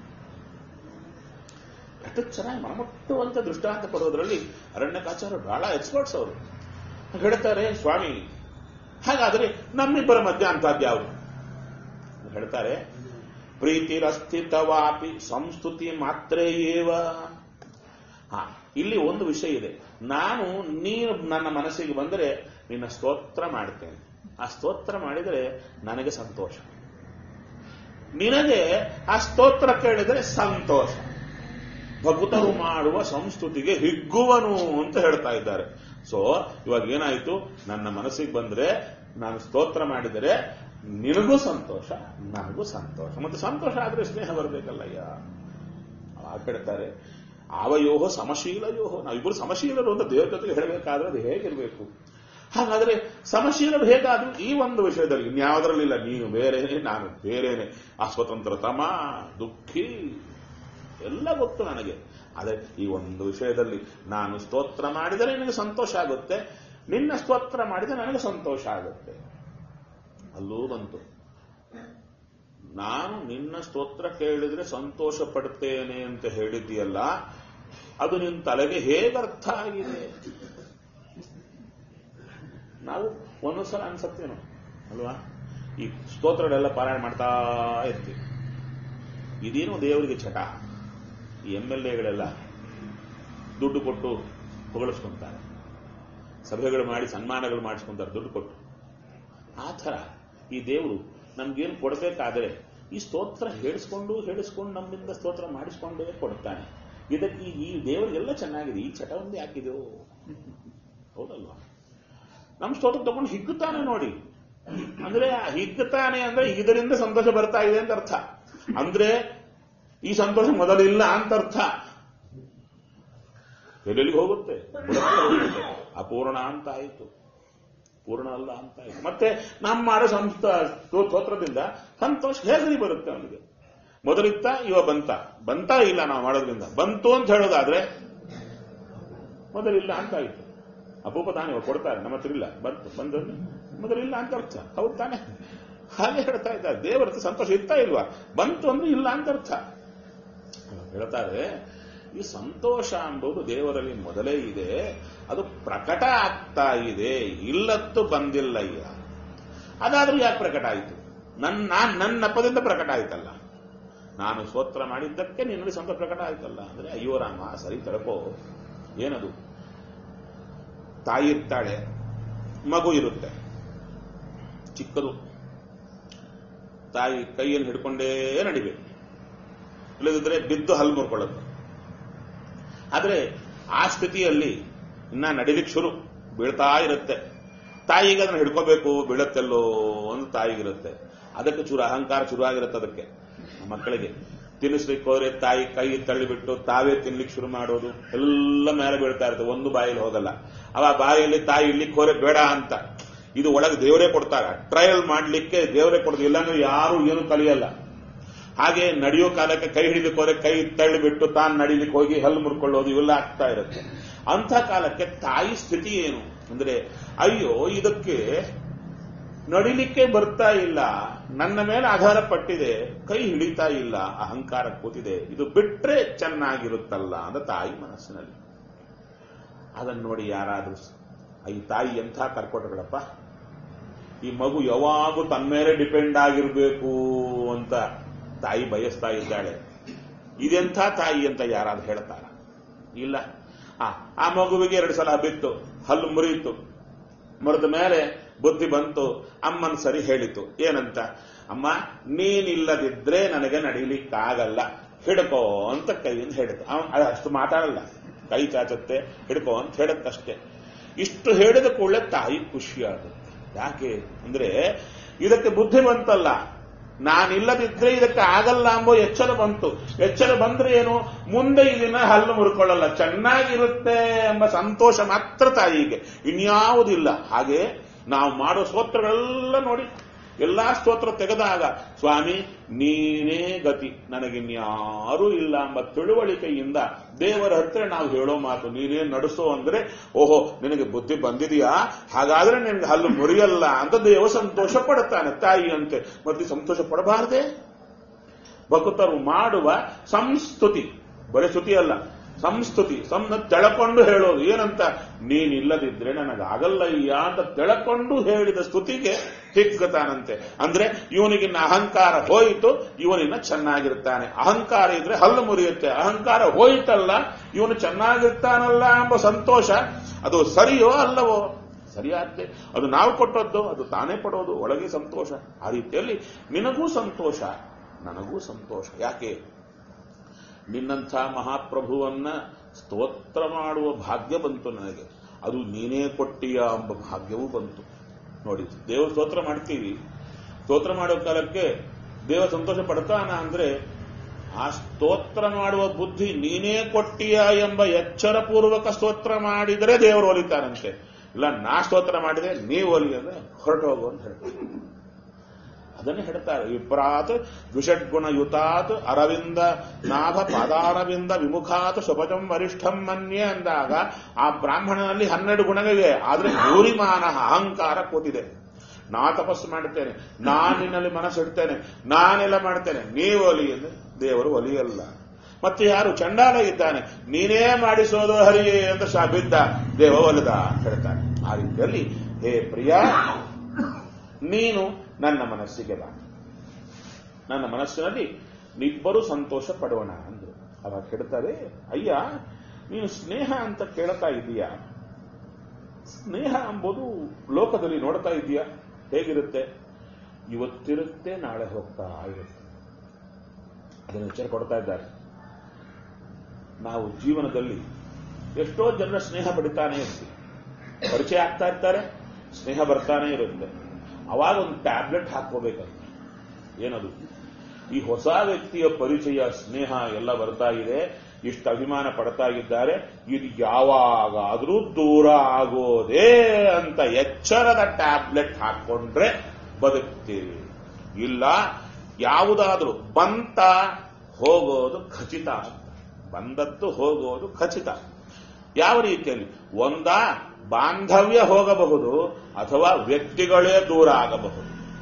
ಎಷ್ಟು ಚೆನ್ನಾಗಿ ಮನಮುಟ್ಟುವಂತ ದೃಷ್ಟಾಂತ ಕೊಡೋದ್ರಲ್ಲಿ ಅರಣ್ಯಕಾಚಾರ್ಯ ಬಹಳ ಎಕ್ಸ್ಪರ್ಟ್ಸ್ ಅವರು. ಹೇಳ್ತಾರೆ, ಸ್ವಾಮಿ ಹಾಗಾದ್ರೆ ನಮ್ಮಿಬ್ಬರ ಮಧ್ಯ ಅಂತದ್ದು ಯಾವುದು ಹೇಳ್ತಾರೆ, ಪ್ರೀತಿರಸ್ಥಿತವಾಪಿ ಸಂಸ್ತುತಿ ಮಾತ್ರೇ ಏವ. ಇಲ್ಲಿ ಒಂದು ವಿಷಯ ಇದೆ, ನೀನು ನನ್ನ ಮನಸ್ಸಿಗೆ ಬಂದರೆ ನಿನ್ನ ಸ್ತೋತ್ರ ಮಾಡ್ತೇನೆ, ಆ ಸ್ತೋತ್ರ ಮಾಡಿದರೆ ನನಗೆ ಸಂತೋಷ, ನಿನಗೆ ಆ ಸ್ತೋತ್ರ ಕೇಳಿದರೆ ಸಂತೋಷ. ಭಕ್ತರು ಮಾಡುವ ಸಂಸ್ತುತಿಗೆ ಹಿಗ್ಗುವನು ಅಂತ ಹೇಳ್ತಾ ಇದ್ದಾರೆ. ಸೊ ಇವಾಗ ಏನಾಯಿತು, ನನ್ನ ಮನಸ್ಸಿಗೆ ಬಂದ್ರೆ ನಾನು ಸ್ತೋತ್ರ ಮಾಡಿದರೆ ನಿನಗೂ ಸಂತೋಷ, ನನಗೂ ಸಂತೋಷ. ಮತ್ತೆ ಸಂತೋಷ ಆದ್ರೆ ಸ್ನೇಹ ಬರಬೇಕಲ್ಲಯ್ಯ. ಅವಾಗ ಹೇಳ್ತಾರೆ, ಆವಯೋಹ ಸಮಶೀಲಯೋಹ. ನಾವಿಬ್ಬರು ಸಮಶೀಲರು ಅಂತ ದೇವರ ಜೊತೆಗೆ ಹೇಳಬೇಕಾದ್ರೆ ಅದು ಹೇಗಿರಬೇಕು? ಹಾಗಾದ್ರೆ ಸಮಶೀಲರು ಹೇಗಾದ್ರು ಈ ಒಂದು ವಿಷಯದಲ್ಲಿ, ಇನ್ಯಾವುದರಲ್ಲಿಲ್ಲ, ನೀನು ಬೇರೆನೆ ನಾನು ಬೇರೆನೆ, ಅಸ್ವತಂತ್ರತಮ ದುಃಖಿ ಎಲ್ಲ ಗೊತ್ತು ನನಗೆ. ಆದರೆ ಈ ಒಂದು ವಿಷಯದಲ್ಲಿ ನಾನು ಸ್ತೋತ್ರ ಮಾಡಿದರೆ ನಿನಗೆ ಸಂತೋಷ ಆಗುತ್ತೆ, ನಿನ್ನ ಸ್ತೋತ್ರ ಮಾಡಿದರೆ ನನಗೆ ಸಂತೋಷ ಆಗುತ್ತೆ. ಅಲ್ಲೂ ಬಂತು, ನಾನು ನಿನ್ನ ಸ್ತೋತ್ರ ಕೇಳಿದ್ರೆ ಸಂತೋಷ ಪಡ್ತೇನೆ ಅಂತ ಹೇಳಿದ್ದೀಯಲ್ಲ, ಅದು ನಿನ್ನ ತಲೆಗೆ ಹೇಗರ್ಥ ಆಗಿದೆ? ನಾವು ಒಂದೊಂದ್ಸಲ ಅನ್ಸತ್ತೇನೋ ಅಲ್ವಾ, ಈ ಸ್ತೋತ್ರಗಳೆಲ್ಲ ಪಾರಾಯಣ ಮಾಡ್ತಾ ಇರ್ತೀವಿ, ಇದೇನು ದೇವರಿಗೆ ಚಟ. ಈ MLAಗಳೆಲ್ಲ ದುಡ್ಡು ಕೊಟ್ಟು ಹೊಗಳಿಸ್ಕೊಂತಾರೆ, ಸಭೆಗಳು ಮಾಡಿ ಸನ್ಮಾನಗಳು ಮಾಡಿಸ್ಕೊಂತಾರೆ ದುಡ್ಡು ಕೊಟ್ಟು. ಆ ಥರ ಈ ದೇವರು ನಮ್ಗೇನು ಕೊಡಬೇಕಾದ್ರೆ ಈ ಸ್ತೋತ್ರ ಹೇಳಿಸ್ಕೊಂಡು ನಮ್ಮಿಂದ ಸ್ತೋತ್ರ ಮಾಡಿಸ್ಕೊಂಡೇ ಕೊಡ್ತಾನೆ. ಇದಕ್ಕೆ ಈ ದೇವರಿಗೆಲ್ಲ ಚೆನ್ನಾಗಿದೆ, ಈ ಚಟ ಒಂದು ಯಾಕಿದೆಯೋ? ಹೌದಲ್ವಾ? ನಮ್ಮ ಸ್ತೋತ್ರ ತಗೊಂಡು ಹಿಗ್ಗುತ್ತಾನೆ ನೋಡಿ, ಅಂದ್ರೆ ಹಿಗ್ಗುತ್ತಾನೆ ಅಂದ್ರೆ ಇದರಿಂದ ಸಂತೋಷ ಬರ್ತಾ ಇದೆ ಅಂತ ಅರ್ಥ. ಅಂದ್ರೆ ಈ ಸಂತೋಷ ಮೊದಲಿಲ್ಲ ಅಂತ ಅರ್ಥ. ಎಲ್ಲೆಲ್ಲಿಗೆ ಹೋಗುತ್ತೆ, ಅಪೂರ್ಣ ಅಂತ ಆಯಿತು, ಪೂರ್ಣ ಅಲ್ಲ ಅಂತ ಆಯಿತು. ಮತ್ತೆ ನಾವು ಮಾಡೋ ಸ್ತೋತ್ರದಿಂದ ಸಂತೋಷ ಹೇಗೆ ಬರುತ್ತೆ ಅವನಿಗೆ? ಮೊದಲಿತ್ತ ಇವ ಬಂತ ಇಲ್ಲ, ನಾವು ಮಾಡೋದ್ರಿಂದ ಬಂತು ಅಂತ ಹೇಳೋದಾದ್ರೆ ಮೊದಲಿಲ್ಲ ಅಂತ ಆಯಿತು. ಅಪೂಪ ತಾನೇ ಇವ ಕೊಡ್ತಾರೆ, ನಮ್ಮ ಹತ್ರ ಇಲ್ಲ, ಬಂದ್ರೆ ಮೊದಲಿಲ್ಲ ಅಂತ ಅರ್ಥ. ಹೌದು ತಾನೆ? ಹಾಗೆ ಹೇಳ್ತಾ ಇದ್ದಾರೆ, ದೇವರ ಸಂತೋಷ ಇರ್ತಾ ಇಲ್ವಾ? ಬಂತು ಅಂದ್ರೆ ಇಲ್ಲ ಅಂತ ಅರ್ಥ. ಹೇಳ್ತಾರೆ, ಈ ಸಂತೋಷ ಎಂಬುದು ದೇವರಲ್ಲಿ ಮೊದಲೇ ಇದೆ, ಅದು ಪ್ರಕಟ ಆಗ್ತಾ ಇದೆ, ಇಲ್ಲತ್ತು ಬಂದಿಲ್ಲಯ್ಯ. ಅದಾದ್ರೂ ಯಾಕೆ ಪ್ರಕಟ ಆಯಿತು? ನನ್ನ ನೆಪದಿಂದ ಪ್ರಕಟ ಆಯ್ತಲ್ಲ, ನಾನು ಸ್ತೋತ್ರ ಮಾಡಿದ್ದಕ್ಕೆ ನಿನ್ನಲ್ಲಿ ಸಂತೋಷ ಪ್ರಕಟ ಆಯ್ತಲ್ಲ. ಅಂದ್ರೆ ಅಯ್ಯೋ ರಾಮ, ಸರಿ ತಡಕೋ. ಏನದು? ತಾಯಿ ಇರ್ತಾಳೆ, ಮಗು ಇರುತ್ತೆ ಚಿಕ್ಕದು, ತಾಯಿ ಕೈಯನ್ನು ಹಿಡ್ಕೊಂಡೇ ನಡಿಬೇಕು, ಇಲ್ಲದಿದ್ರೆ ಬಿದ್ದು ಹಲ್ಲು ಮುರ್ಕೊಳ್ಳುತ್ತೆ. ಆದ್ರೆ ಆ ಸ್ಥಿತಿಯಲ್ಲಿ ಇನ್ನ ನಡಿಲಿಕ್ಕೆ ಶುರು, ಬೀಳ್ತಾ ಇರುತ್ತೆ. ತಾಯಿಗೆ ಅದನ್ನ ಹಿಡ್ಕೋಬೇಕು, ಬೀಳತ್ತೆಲ್ಲೋ ಒಂದು ತಾಯಿಗಿರುತ್ತೆ. ಅದಕ್ಕೆ ಚೂರು ಅಹಂಕಾರ ಶುರುವಾಗಿರುತ್ತೆ ಅದಕ್ಕೆ ಮಕ್ಕಳಿಗೆ. ತಿನ್ನಿಸ್ಲಿಕ್ಕೆ ಹೋದ್ರೆ ತಾಯಿ ಕೈ ತಳ್ಳಿಬಿಟ್ಟು ತಾವೇ ತಿನ್ಲಿಕ್ಕೆ ಶುರು ಮಾಡೋದು, ಎಲ್ಲ ಮೇಲೆ ಬೀಳ್ತಾ ಇರುತ್ತೆ, ಒಂದು ಬಾಯಲ್ಲಿ ಹೋಗಲ್ಲ. ಅವ ಬಾಯಲ್ಲಿ ತಾಯಿ ಇಡ್ಲಿಕ್ಕೆ ಹೋದ್ರೆ ಬೇಡ ಅಂತ, ಇದು ಒಳಗೆ ದೇವರೇ ಕೊಡ್ತಾರೆ, ಟ್ರಯಲ್ ಮಾಡ್ಲಿಕ್ಕೆ ದೇವರೇ ಕೊಡ್ತಾರೆ, ಇಲ್ಲಾಂದ್ರೆ ಯಾರು ಏನು ಕಲಿಯಲ್ಲ. ಹಾಗೆ ನಡೆಯೋ ಕಾಲಕ್ಕೆ ಕೈ ಹಿಡಿಲಿಕ್ಕೆ ಹೋದ್ರೆ ಕೈ ತಳ್ಳಿಬಿಟ್ಟು ತಾನು ನಡಿಲಿಕ್ಕೆ ಹೋಗಿ ಹಲ್ಲು ಮುರ್ಕೊಳ್ಳೋದು ಇವೆಲ್ಲ ಆಗ್ತಾ ಇರುತ್ತೆ. ಅಂಥ ಕಾಲಕ್ಕೆ ತಾಯಿ ಸ್ಥಿತಿ ಏನು ಅಂದ್ರೆ, ಅಯ್ಯೋ ಇದಕ್ಕೆ ನಡಿಲಿಕ್ಕೆ ಬರ್ತಾ ಇಲ್ಲ, ನನ್ನ ಮೇಲೆ ಆಧಾರ ಪಟ್ಟಿದೆ, ಕೈ ಹಿಡಿತಾ ಇಲ್ಲ, ಅಹಂಕಾರ ಕೂತಿದೆ, ಇದು ಬಿಟ್ರೆ ಚೆನ್ನಾಗಿರುತ್ತಲ್ಲ ಅಂತ ತಾಯಿ ಮನಸ್ಸಿನಲ್ಲಿ. ಅದನ್ನು ನೋಡಿ ಯಾರಾದ್ರೂ ಈ ತಾಯಿ ಎಂಥ ಕರ್ಕೊಟ್ಗಳಪ್ಪ, ಈ ಮಗು ಯಾವಾಗೂ ತನ್ನ ಮೇಲೆ ಡಿಪೆಂಡ್ ಆಗಿರ್ಬೇಕು ಅಂತ ತಾಯಿ ಬಯಸ್ತಾ ಇದ್ದಾಳೆ. ಇದೆಂಥ ತಾಯಿ ಅಂತ ಯಾರಾದ್ರೂ ಹೇಳ್ತಾರ? ಇಲ್ಲ. ಆ ಮಗುವಿಗೆ 2 ಸಲ ಬಿತ್ತು, ಹಲ್ಲು ಮುರಿಯಿತು, ಮುರಿದ ಮೇಲೆ ಬುದ್ಧಿ ಬಂತು, ಅಮ್ಮನ ಸರಿ ಹೇಳಿತು. ಏನಂತ? ಅಮ್ಮ ನೀನಿಲ್ಲದಿದ್ರೆ ನನಗೆ ನಡೀಲಿಕ್ಕಾಗಲ್ಲ, ಹಿಡ್ಕೋ ಅಂತ ಕೈಯಿಂದ ಹೇಳಿತು. ಅಷ್ಟು ಮಾತಾಡಲ್ಲ, ಕೈ ಚಾಚುತ್ತೆ, ಹಿಡ್ಕೋ ಅಂತ ಹೇಳುತ್ತಷ್ಟೇ. ಇಷ್ಟು ಹೇಳಿದ ಕೂಡಲೇ ತಾಯಿ ಖುಷಿಯಾಗುತ್ತೆ. ಯಾಕೆ ಅಂದ್ರೆ ಇದಕ್ಕೆ ಬುದ್ಧಿ ಬಂತಲ್ಲ, ನಾನಿಲ್ಲದಿದ್ರೆ ಇದಕ್ಕೆ ಆಗಲ್ಲ ಎಂಬ ಎಚ್ಚರ ಬಂತು. ಎಚ್ಚರ ಬಂದ್ರೆ ಏನು, ಮುಂದೆ ಇದನ್ನ ಹಲ್ಲು ಮುರ್ಕೊಳ್ಳಲ್ಲ, ಚೆನ್ನಾಗಿರುತ್ತೆ ಎಂಬ ಸಂತೋಷ ಮಾತ್ರ ತಾಯಿಗೆ, ಇನ್ಯಾವುದಿಲ್ಲ. ಹಾಗೆ ನಾವು ಮಾಡೋ ಸ್ತೋತ್ರಗಳೆಲ್ಲ ನೋಡಿ, ಎಲ್ಲಾ ಸ್ತೋತ್ರ ತೆಗೆದಾಗ ಸ್ವಾಮಿ ನೀನೇ ಗತಿ, ನನಗಿನ್ಯಾರೂ ಇಲ್ಲ ಎಂಬ ತಿಳುವಳಿಕೆಯಿಂದ ದೇವರ ಹತ್ರ ನಾವು ಹೇಳೋ ಮಾತು, ನೀನೇ ನಡೆಸೋ ಅಂದ್ರೆ, ಓಹೋ ನಿನಗೆ ಬುದ್ಧಿ ಬಂದಿದೆಯಾ, ಹಾಗಾದ್ರೆ ನಿನಗೆ ಹಲ್ಲು ಮುರಿಯಲ್ಲ ಅಂತ ದೇವ ಸಂತೋಷ ಪಡುತ್ತಾನೆ ತಾಯಿಯಂತೆ. ಮತ್ತೆ ಸಂತೋಷ ಪಡಬಾರದೆ? ಭಕ್ತರು ಮಾಡುವ ಸಂಸ್ತುತಿ, ಬರೀ ಸ್ತುತಿ ಅಲ್ಲ, ಸಂಸ್ತುತಿ, ತೆಳಕೊಂಡು ಹೇಳೋದು. ಏನಂತ? ನೀನಿಲ್ಲದಿದ್ರೆ ನನಗಾಗಲ್ಲಯ್ಯ ಅಂತ ತೆಳಕೊಂಡು ಹೇಳಿದ ಸ್ತುತಿಗೆ ಹಿಗ್ಗತಾನಂತೆ. ಅಂದ್ರೆ ಇವನಿಗಿನ್ನ ಅಹಂಕಾರ ಹೋಯಿತು, ಇವನಿನ್ನ ಚೆನ್ನಾಗಿರ್ತಾನೆ. ಅಹಂಕಾರ ಇದ್ರೆ ಹಲ್ಲು ಮುರಿಯುತ್ತೆ, ಅಹಂಕಾರ ಹೋಯಿತಲ್ಲ, ಇವನು ಚೆನ್ನಾಗಿರ್ತಾನಲ್ಲ ಎಂಬ ಸಂತೋಷ. ಅದು ಸರಿಯೋ ಅಲ್ಲವೋ? ಸರಿಯಾಗುತ್ತೆ. ಅದು ನಾವು ಕೊಟ್ಟದ್ದು, ಅದು ತಾನೇ ಪಡೋದು, ಒಳಗೆ ಸಂತೋಷ. ಆ ರೀತಿಯಲ್ಲಿ ನಿನಗೂ ಸಂತೋಷ, ನನಗೂ ಸಂತೋಷ. ಯಾಕೆ? ನಿನ್ನಂಥ ಮಹಾಪ್ರಭುವನ್ನ ಸ್ತೋತ್ರ ಮಾಡುವ ಭಾಗ್ಯ ಬಂತು ನನಗೆ, ಅದು ನೀನೇ ಕೊಟ್ಟಿಯ ಎಂಬ ಭಾಗ್ಯವೂ ಬಂತು. ನೋಡಿ, ದೇವ ಸ್ತೋತ್ರ ಮಾಡ್ತೀವಿ, ಸ್ತೋತ್ರ ಮಾಡೋ ಕಾಲಕ್ಕೆ ದೇವ ಸಂತೋಷ ಪಡ್ತಾನ ಅಂದ್ರೆ ಆ ಸ್ತೋತ್ರ ಮಾಡುವ ಬುದ್ಧಿ ನೀನೇ ಕೊಟ್ಟಿಯ ಎಂಬ ಎಚ್ಚರಪೂರ್ವಕ ಸ್ತೋತ್ರ ಮಾಡಿದರೆ ದೇವರು ಒಲಿತಾನಂತೆ. ಇಲ್ಲ ನಾ ಸ್ತೋತ್ರ ಮಾಡಿದ್ರೆ ನೀವು ಒಲಿ ಅಂದ್ರೆ ಹೊರಟು ಹೋಗು ಅಂತ ಹೇಳ್ತಾರೆ. ಅದನ್ನೇ ಹೇಳ್ತಾರೆ, ವಿಪ್ರಾತ್ ದ್ವಿಷಡ್ಗುಣಯುತಾತ್ ಅರವಿಂದ ನಾಭ ಪಾದಾರವಿಂದ ವಿಮುಖಾತ್ ಸ್ವಪಚಂ ವರಿಷ್ಠಂ ಮನ್ಯೆ ಅಂದಾಗ ಆ ಬ್ರಾಹ್ಮಣನಲ್ಲಿ 12 ಗುಣಗಳಿವೆ, ಆದ್ರೆ ಭೂರಿಮಾನ ಅಹಂಕಾರ ಕೂತಿದೆ. ನಾ ತಪಸ್ಸು ಮಾಡುತ್ತೇನೆ, ನಾನಿನ್ನಲ್ಲಿ ಮನಸ್ಸಿಡ್ತೇನೆ, ನಾನೆಲ್ಲ ಮಾಡ್ತೇನೆ, ನೀವು ಒಲಿ ಅಂದ್ರೆ ದೇವರು ಒಲಿಯಲ್ಲ. ಮತ್ತೆ ಯಾರು ಚಂಡಾಲ ಇದ್ದಾನೆ, ನೀನೇ ಮಾಡಿಸೋದು ಹರಿಯೇ ಅಂತ ಬಿದ್ದ, ದೇವ ಒಲಿದ ಅಂತ ಹೇಳ್ತಾನೆ. ಆ ರೀತಿಯಲ್ಲಿ ಹೇ ಪ್ರಿಯ, ನೀನು ನನ್ನ ಮನಸ್ಸಿಗೆ ಬಾ, ನನ್ನ ಮನಸ್ಸಿನಲ್ಲಿ ನಿಬ್ಬರು ಸಂತೋಷ ಪಡೋಣ ಅಂದ್ರು. ಅವಾಗ ಹೇಳ್ತಾರೆ, ಅಯ್ಯ ನೀನು ಸ್ನೇಹ ಅಂತ ಕೇಳ್ತಾ ಇದೀಯಾ, ಸ್ನೇಹ ಎಂಬುದು ಲೋಕದಲ್ಲಿ ನೋಡ್ತಾ ಇದೀಯಾ ಹೇಗಿರುತ್ತೆ? ಇವತ್ತಿರುತ್ತೆ, ನಾಳೆ ಹೋಗ್ತಾ ಇರುತ್ತೆ. ಅದನ್ನು ವಿಚಾರ ಕೊಡ್ತಾ ಇದ್ದಾರೆ. ನಾವು ಜೀವನದಲ್ಲಿ ಎಷ್ಟೋ ಜನರ ಸ್ನೇಹ ಪಡಿತಾನೆ ಇರ್ತೀವಿ, ಪರಿಚಯ ಆಗ್ತಾ ಇರ್ತಾರೆ, ಸ್ನೇಹ ಬರ್ತಾನೆ ಇರುತ್ತೆ. ಅವಾಗ ಒಂದು ಟ್ಯಾಬ್ಲೆಟ್ ಹಾಕೋಬೇಕಂತ. ಏನದು? ಈ ಹೊಸ ವ್ಯಕ್ತಿಯ ಪರಿಚಯ, ಸ್ನೇಹ ಎಲ್ಲ ಬರ್ತಾ ಇದೆ, ಇಷ್ಟು ಅಭಿಮಾನ ಪಡ್ತಾ ಇದ್ದಾರೆ, ಇದು ಯಾವಾಗಾದ್ರೂ ದೂರ ಆಗೋದೇ ಅಂತ ಎಚ್ಚರದ ಟ್ಯಾಬ್ಲೆಟ್ ಹಾಕೊಂಡ್ರೆ ಬದುಕ್ತೀವಿ. ಇಲ್ಲ ಯಾವುದಾದ್ರೂ ಬಂತ ಹೋಗೋದು ಖಚಿತ, ಬಂದದ್ದು ಹೋಗೋದು ಖಚಿತ. ಯಾವ ರೀತಿಯಲ್ಲಿ? ಒಂದ ಬಾಂಧವ್ಯ ಹೋಗಬಹುದು, ಅಥವಾ ವ್ಯಕ್ತಿಗಳೇ ದೂರ ಆಗಬಹುದು.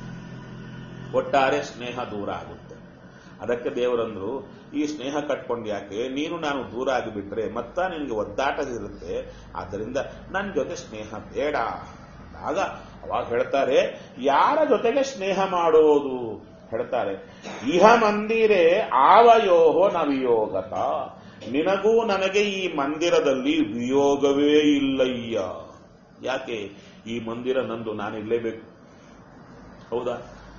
ಒಟ್ಟಾರೆ ಸ್ನೇಹ ದೂರ ಆಗುತ್ತೆ. ಅದಕ್ಕೆ ದೇವರಂದ್ರು, ಈ ಸ್ನೇಹ ಕಟ್ಕೊಂಡು ಯಾಕೆ, ನೀನು ನಾನು ದೂರ ಆಗಿಬಿಟ್ರೆ ಮತ್ತ ನಿನಗೆ ಒದ್ದಾಟ ಇರುತ್ತೆ, ಆದ್ದರಿಂದ ನನ್ನ ಜೊತೆ ಸ್ನೇಹ ಬೇಡ. ಆಗ ಅವಾಗ ಹೇಳ್ತಾರೆ, ಯಾರ ಜೊತೆಗೆ ಸ್ನೇಹ ಮಾಡೋದು ಹೇಳ್ತಾರೆ, ಇಹ ಮಂದಿರೇ ಆವಯೋಹೋ ನ ವಿಯೋಗತ, ನಿನಗೂ ನನಗೆ ಈ ಮಂದಿರದಲ್ಲಿ ವಿಯೋಗವೇ ಇಲ್ಲಯ್ಯ. ಯಾಕೆ? ಈ ಮಂದಿರ ನಂದು, ನಾನಿರಲೇಬೇಕು. ಹೌದಾ?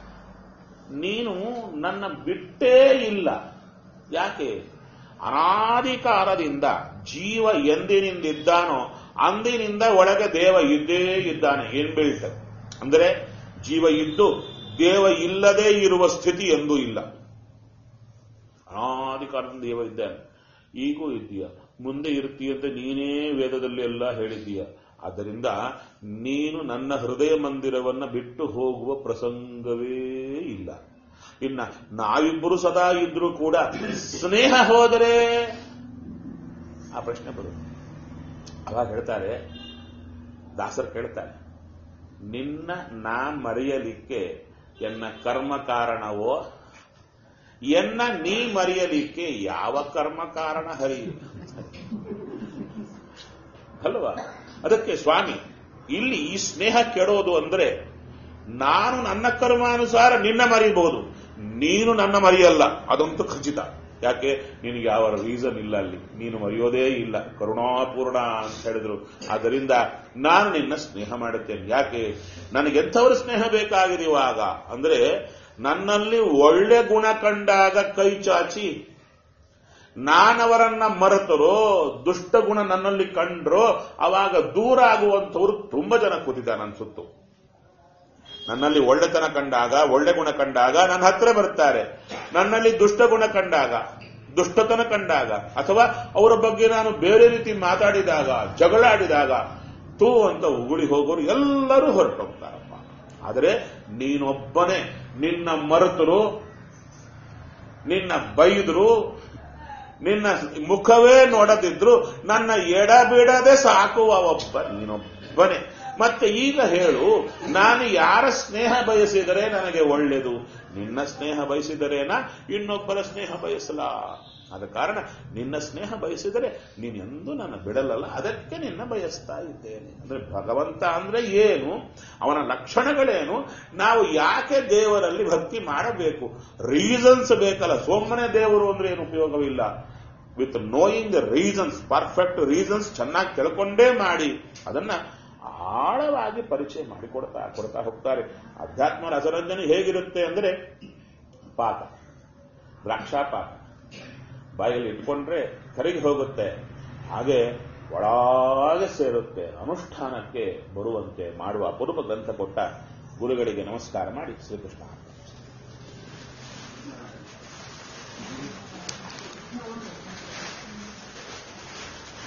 ನೀನು ನನ್ನ ಬಿಟ್ಟೇ ಇಲ್ಲ. ಯಾಕೆ? ಅನಾದಿಕಾಲದಿಂದ ಜೀವ ಎಂದಿನಿಂದಿದ್ದಾನೋ ಅಂದಿನಿಂದ ಒಳಗೆ ದೇವ ಇದ್ದೇ ಇದ್ದಾನೆ. ಇನ್ಬಿಲ್ಟ್ ಅಂದ್ರೆ ಜೀವ ಇದ್ದು ದೇವ ಇಲ್ಲದೇ ಇರುವ ಸ್ಥಿತಿ ಎಂದೂ ಇಲ್ಲ. ಅನಾದಿ ಕಾಲದಿಂದ ದೇವ ಇದ್ದಾನೆ, ಈಗೂ ಇದ್ದೀಯ, ಮುಂದೆ ಇರ್ತೀಯಂತ ನೀನೇ ವೇದದಲ್ಲಿ ಎಲ್ಲ ಹೇಳಿದ್ದೀಯ. ಆದ್ದರಿಂದ ನೀನು ನನ್ನ ಹೃದಯ ಮಂದಿರವನ್ನ ಬಿಟ್ಟು ಹೋಗುವ ಪ್ರಸಂಗವೇ ಇಲ್ಲ. ಇನ್ನ ನಾವಿಬ್ಬರು ಸದಾ ಇದ್ರೂ ಕೂಡ ಸ್ನೇಹ ಹೋದರೆ ಆ ಪ್ರಶ್ನೆ ಬರುತ್ತೆ. ಅವಾಗ ಹೇಳ್ತಾರೆ, ದಾಸರು ಕೇಳ್ತಾರೆ, ನಿನ್ನ ನಾ ಮರೆಯಲಿಕ್ಕೆ ಎನ್ನ ಕರ್ಮ ಕಾರಣವೋ, ಎನ್ನ ನೀ ಮರೆಯಲಿಕ್ಕೆ ಯಾವ ಕರ್ಮ ಕಾರಣ ಹರಿ ಅಲ್ವಾ? ಅದಕ್ಕೆ ಸ್ವಾಮಿ ಇಲ್ಲಿ ಈ ಸ್ನೇಹ ಕೆಡೋದು ಅಂದ್ರೆ, ನಾನು ನನ್ನ ಕರ್ಮಾನುಸಾರ ನಿನ್ನ ಮರೆಯಬಹುದು, ನೀನು ನನ್ನ ಮರೆಯಲ್ಲ, ಅದಂತೂ ಖಚಿತ. ಯಾಕೆ? ನಿನಗೆ ಯಾವ ರೀಸನ್ ಇಲ್ಲ, ಅಲ್ಲಿ ನೀನು ಮರೆಯೋದೇ ಇಲ್ಲ, ಕರುಣಾಪೂರ್ಣ ಅಂತ ಹೇಳಿದ್ರು. ಆದ್ದರಿಂದ ನಾನು ನಿನ್ನ ಸ್ನೇಹ ಮಾಡುತ್ತೇನೆ. ಯಾಕೆ? ನನಗೆಂಥವ್ರ ಸ್ನೇಹ ಬೇಕಾಗಿದೆ ಇವಾಗ ಅಂದ್ರೆ, ನನ್ನಲ್ಲಿ ಒಳ್ಳೆ ಗುಣ ಕಂಡಾಗ ಕೈ ಚಾಚಿ ನಾನವರನ್ನ ಮರೆತರೋ, ದುಷ್ಟ ಗುಣ ನನ್ನಲ್ಲಿ ಕಂಡ್ರೋ ಅವಾಗ ದೂರ ಆಗುವಂಥವ್ರು ತುಂಬಾ ಜನ ಕೂತಿದ್ದಾರೆ ನನ್ನ ಸುತ್ತು. ನನ್ನಲ್ಲಿ ಒಳ್ಳೆತನ ಕಂಡಾಗ, ಒಳ್ಳೆ ಗುಣ ಕಂಡಾಗ ನನ್ನ ಹತ್ರ ಬರ್ತಾರೆ. ನನ್ನಲ್ಲಿ ದುಷ್ಟ ಗುಣ ಕಂಡಾಗ, ದುಷ್ಟತನ ಕಂಡಾಗ, ಅಥವಾ ಅವರ ಬಗ್ಗೆ ನಾನು ಬೇರೆ ರೀತಿ ಮಾತಾಡಿದಾಗ, ಜಗಳ ಆಡಿದಾಗ ತೂ ಅಂತ ಉಗುಳಿ ಹೋಗೋರು ಎಲ್ಲರೂ ಹೊರಟೋಗ್ತಾರಪ್ಪ. ಆದರೆ ನೀನೊಬ್ಬನೇ ನಿನ್ನ ಮರೆತರು, ನಿನ್ನ ಬೈದ್ರು, ನಿನ್ನ ಮುಖವೇ ನೋಡದಿದ್ರು ನನ್ನ ಎಡ ಬಿಡದೆ ಸಾಕುವ ಒಬ್ಬ ನೀನೊಬ್ಬನೇ. ಮತ್ತೆ ಈಗ ಹೇಳು, ನಾನು ಯಾರ ಸ್ನೇಹ ಬಯಸಿದರೆ ನನಗೆ ಒಳ್ಳೆಯದು? ನಿನ್ನ ಸ್ನೇಹ ಬಯಸಿದರೇನಾ ಇನ್ನೊಬ್ಬರ ಸ್ನೇಹ ಬಯಸಲ? ಆದ ಕಾರಣ ನಿನ್ನ ಸ್ನೇಹ ಬಯಸಿದರೆ ನೀನೆಂದೂ ನನ್ನ ಬಿಡಲಲ್ಲ, ಅದಕ್ಕೆ ನಿನ್ನ ಬಯಸ್ತಾ ಇದ್ದೇನೆ. ಅಂದ್ರೆ ಭಗವಂತ ಅಂದ್ರೆ ಏನು, ಅವನ ಲಕ್ಷಣಗಳೇನು, ನಾವು ಯಾಕೆ ದೇವರಲ್ಲಿ ಭಕ್ತಿ ಮಾಡಬೇಕು, ರೀಸನ್ಸ್ ಬೇಕಲ್ಲ. ಸೋಮನೆ ದೇವರು ಅಂದ್ರೆ ಏನು ಉಪಯೋಗವಿಲ್ಲ. With knowing the reasons, perfect reasons ಚೆನ್ನಾಗಿ ತಿಳ್ಕೊಂಡೇ ಮಾಡಿ ಅದನ್ನ ಆಳವಾಗಿ ಪರಿಚಯ ಕೊಡ್ತಾ ಹೋಗ್ತಾರೆ. ಅಧ್ಯಾತ್ಮ ರಸರಂಜನೆ ಹೇಗಿರುತ್ತೆ ಅಂದ್ರೆ, ಪಾಕ, ದ್ರಾಕ್ಷಾ ಪಾಕ ಬಾಯಲ್ಲಿ ಇಟ್ಕೊಂಡ್ರೆ ಕರಗಿ ಹೋಗುತ್ತೆ, ಹಾಗೆ ಒಳಗೆ ಸೇರುತ್ತೆ. ಅನುಷ್ಠಾನಕ್ಕೆ ಬರುವಂತೆ ಮಾಡುವ ಅಪರೂಪ ಗ್ರಂಥ ಕೊಟ್ಟ ಗುರುಗಳಿಗೆ ನಮಸ್ಕಾರ ಮಾಡಿ ಶ್ರೀಕೃಷ್ಣ.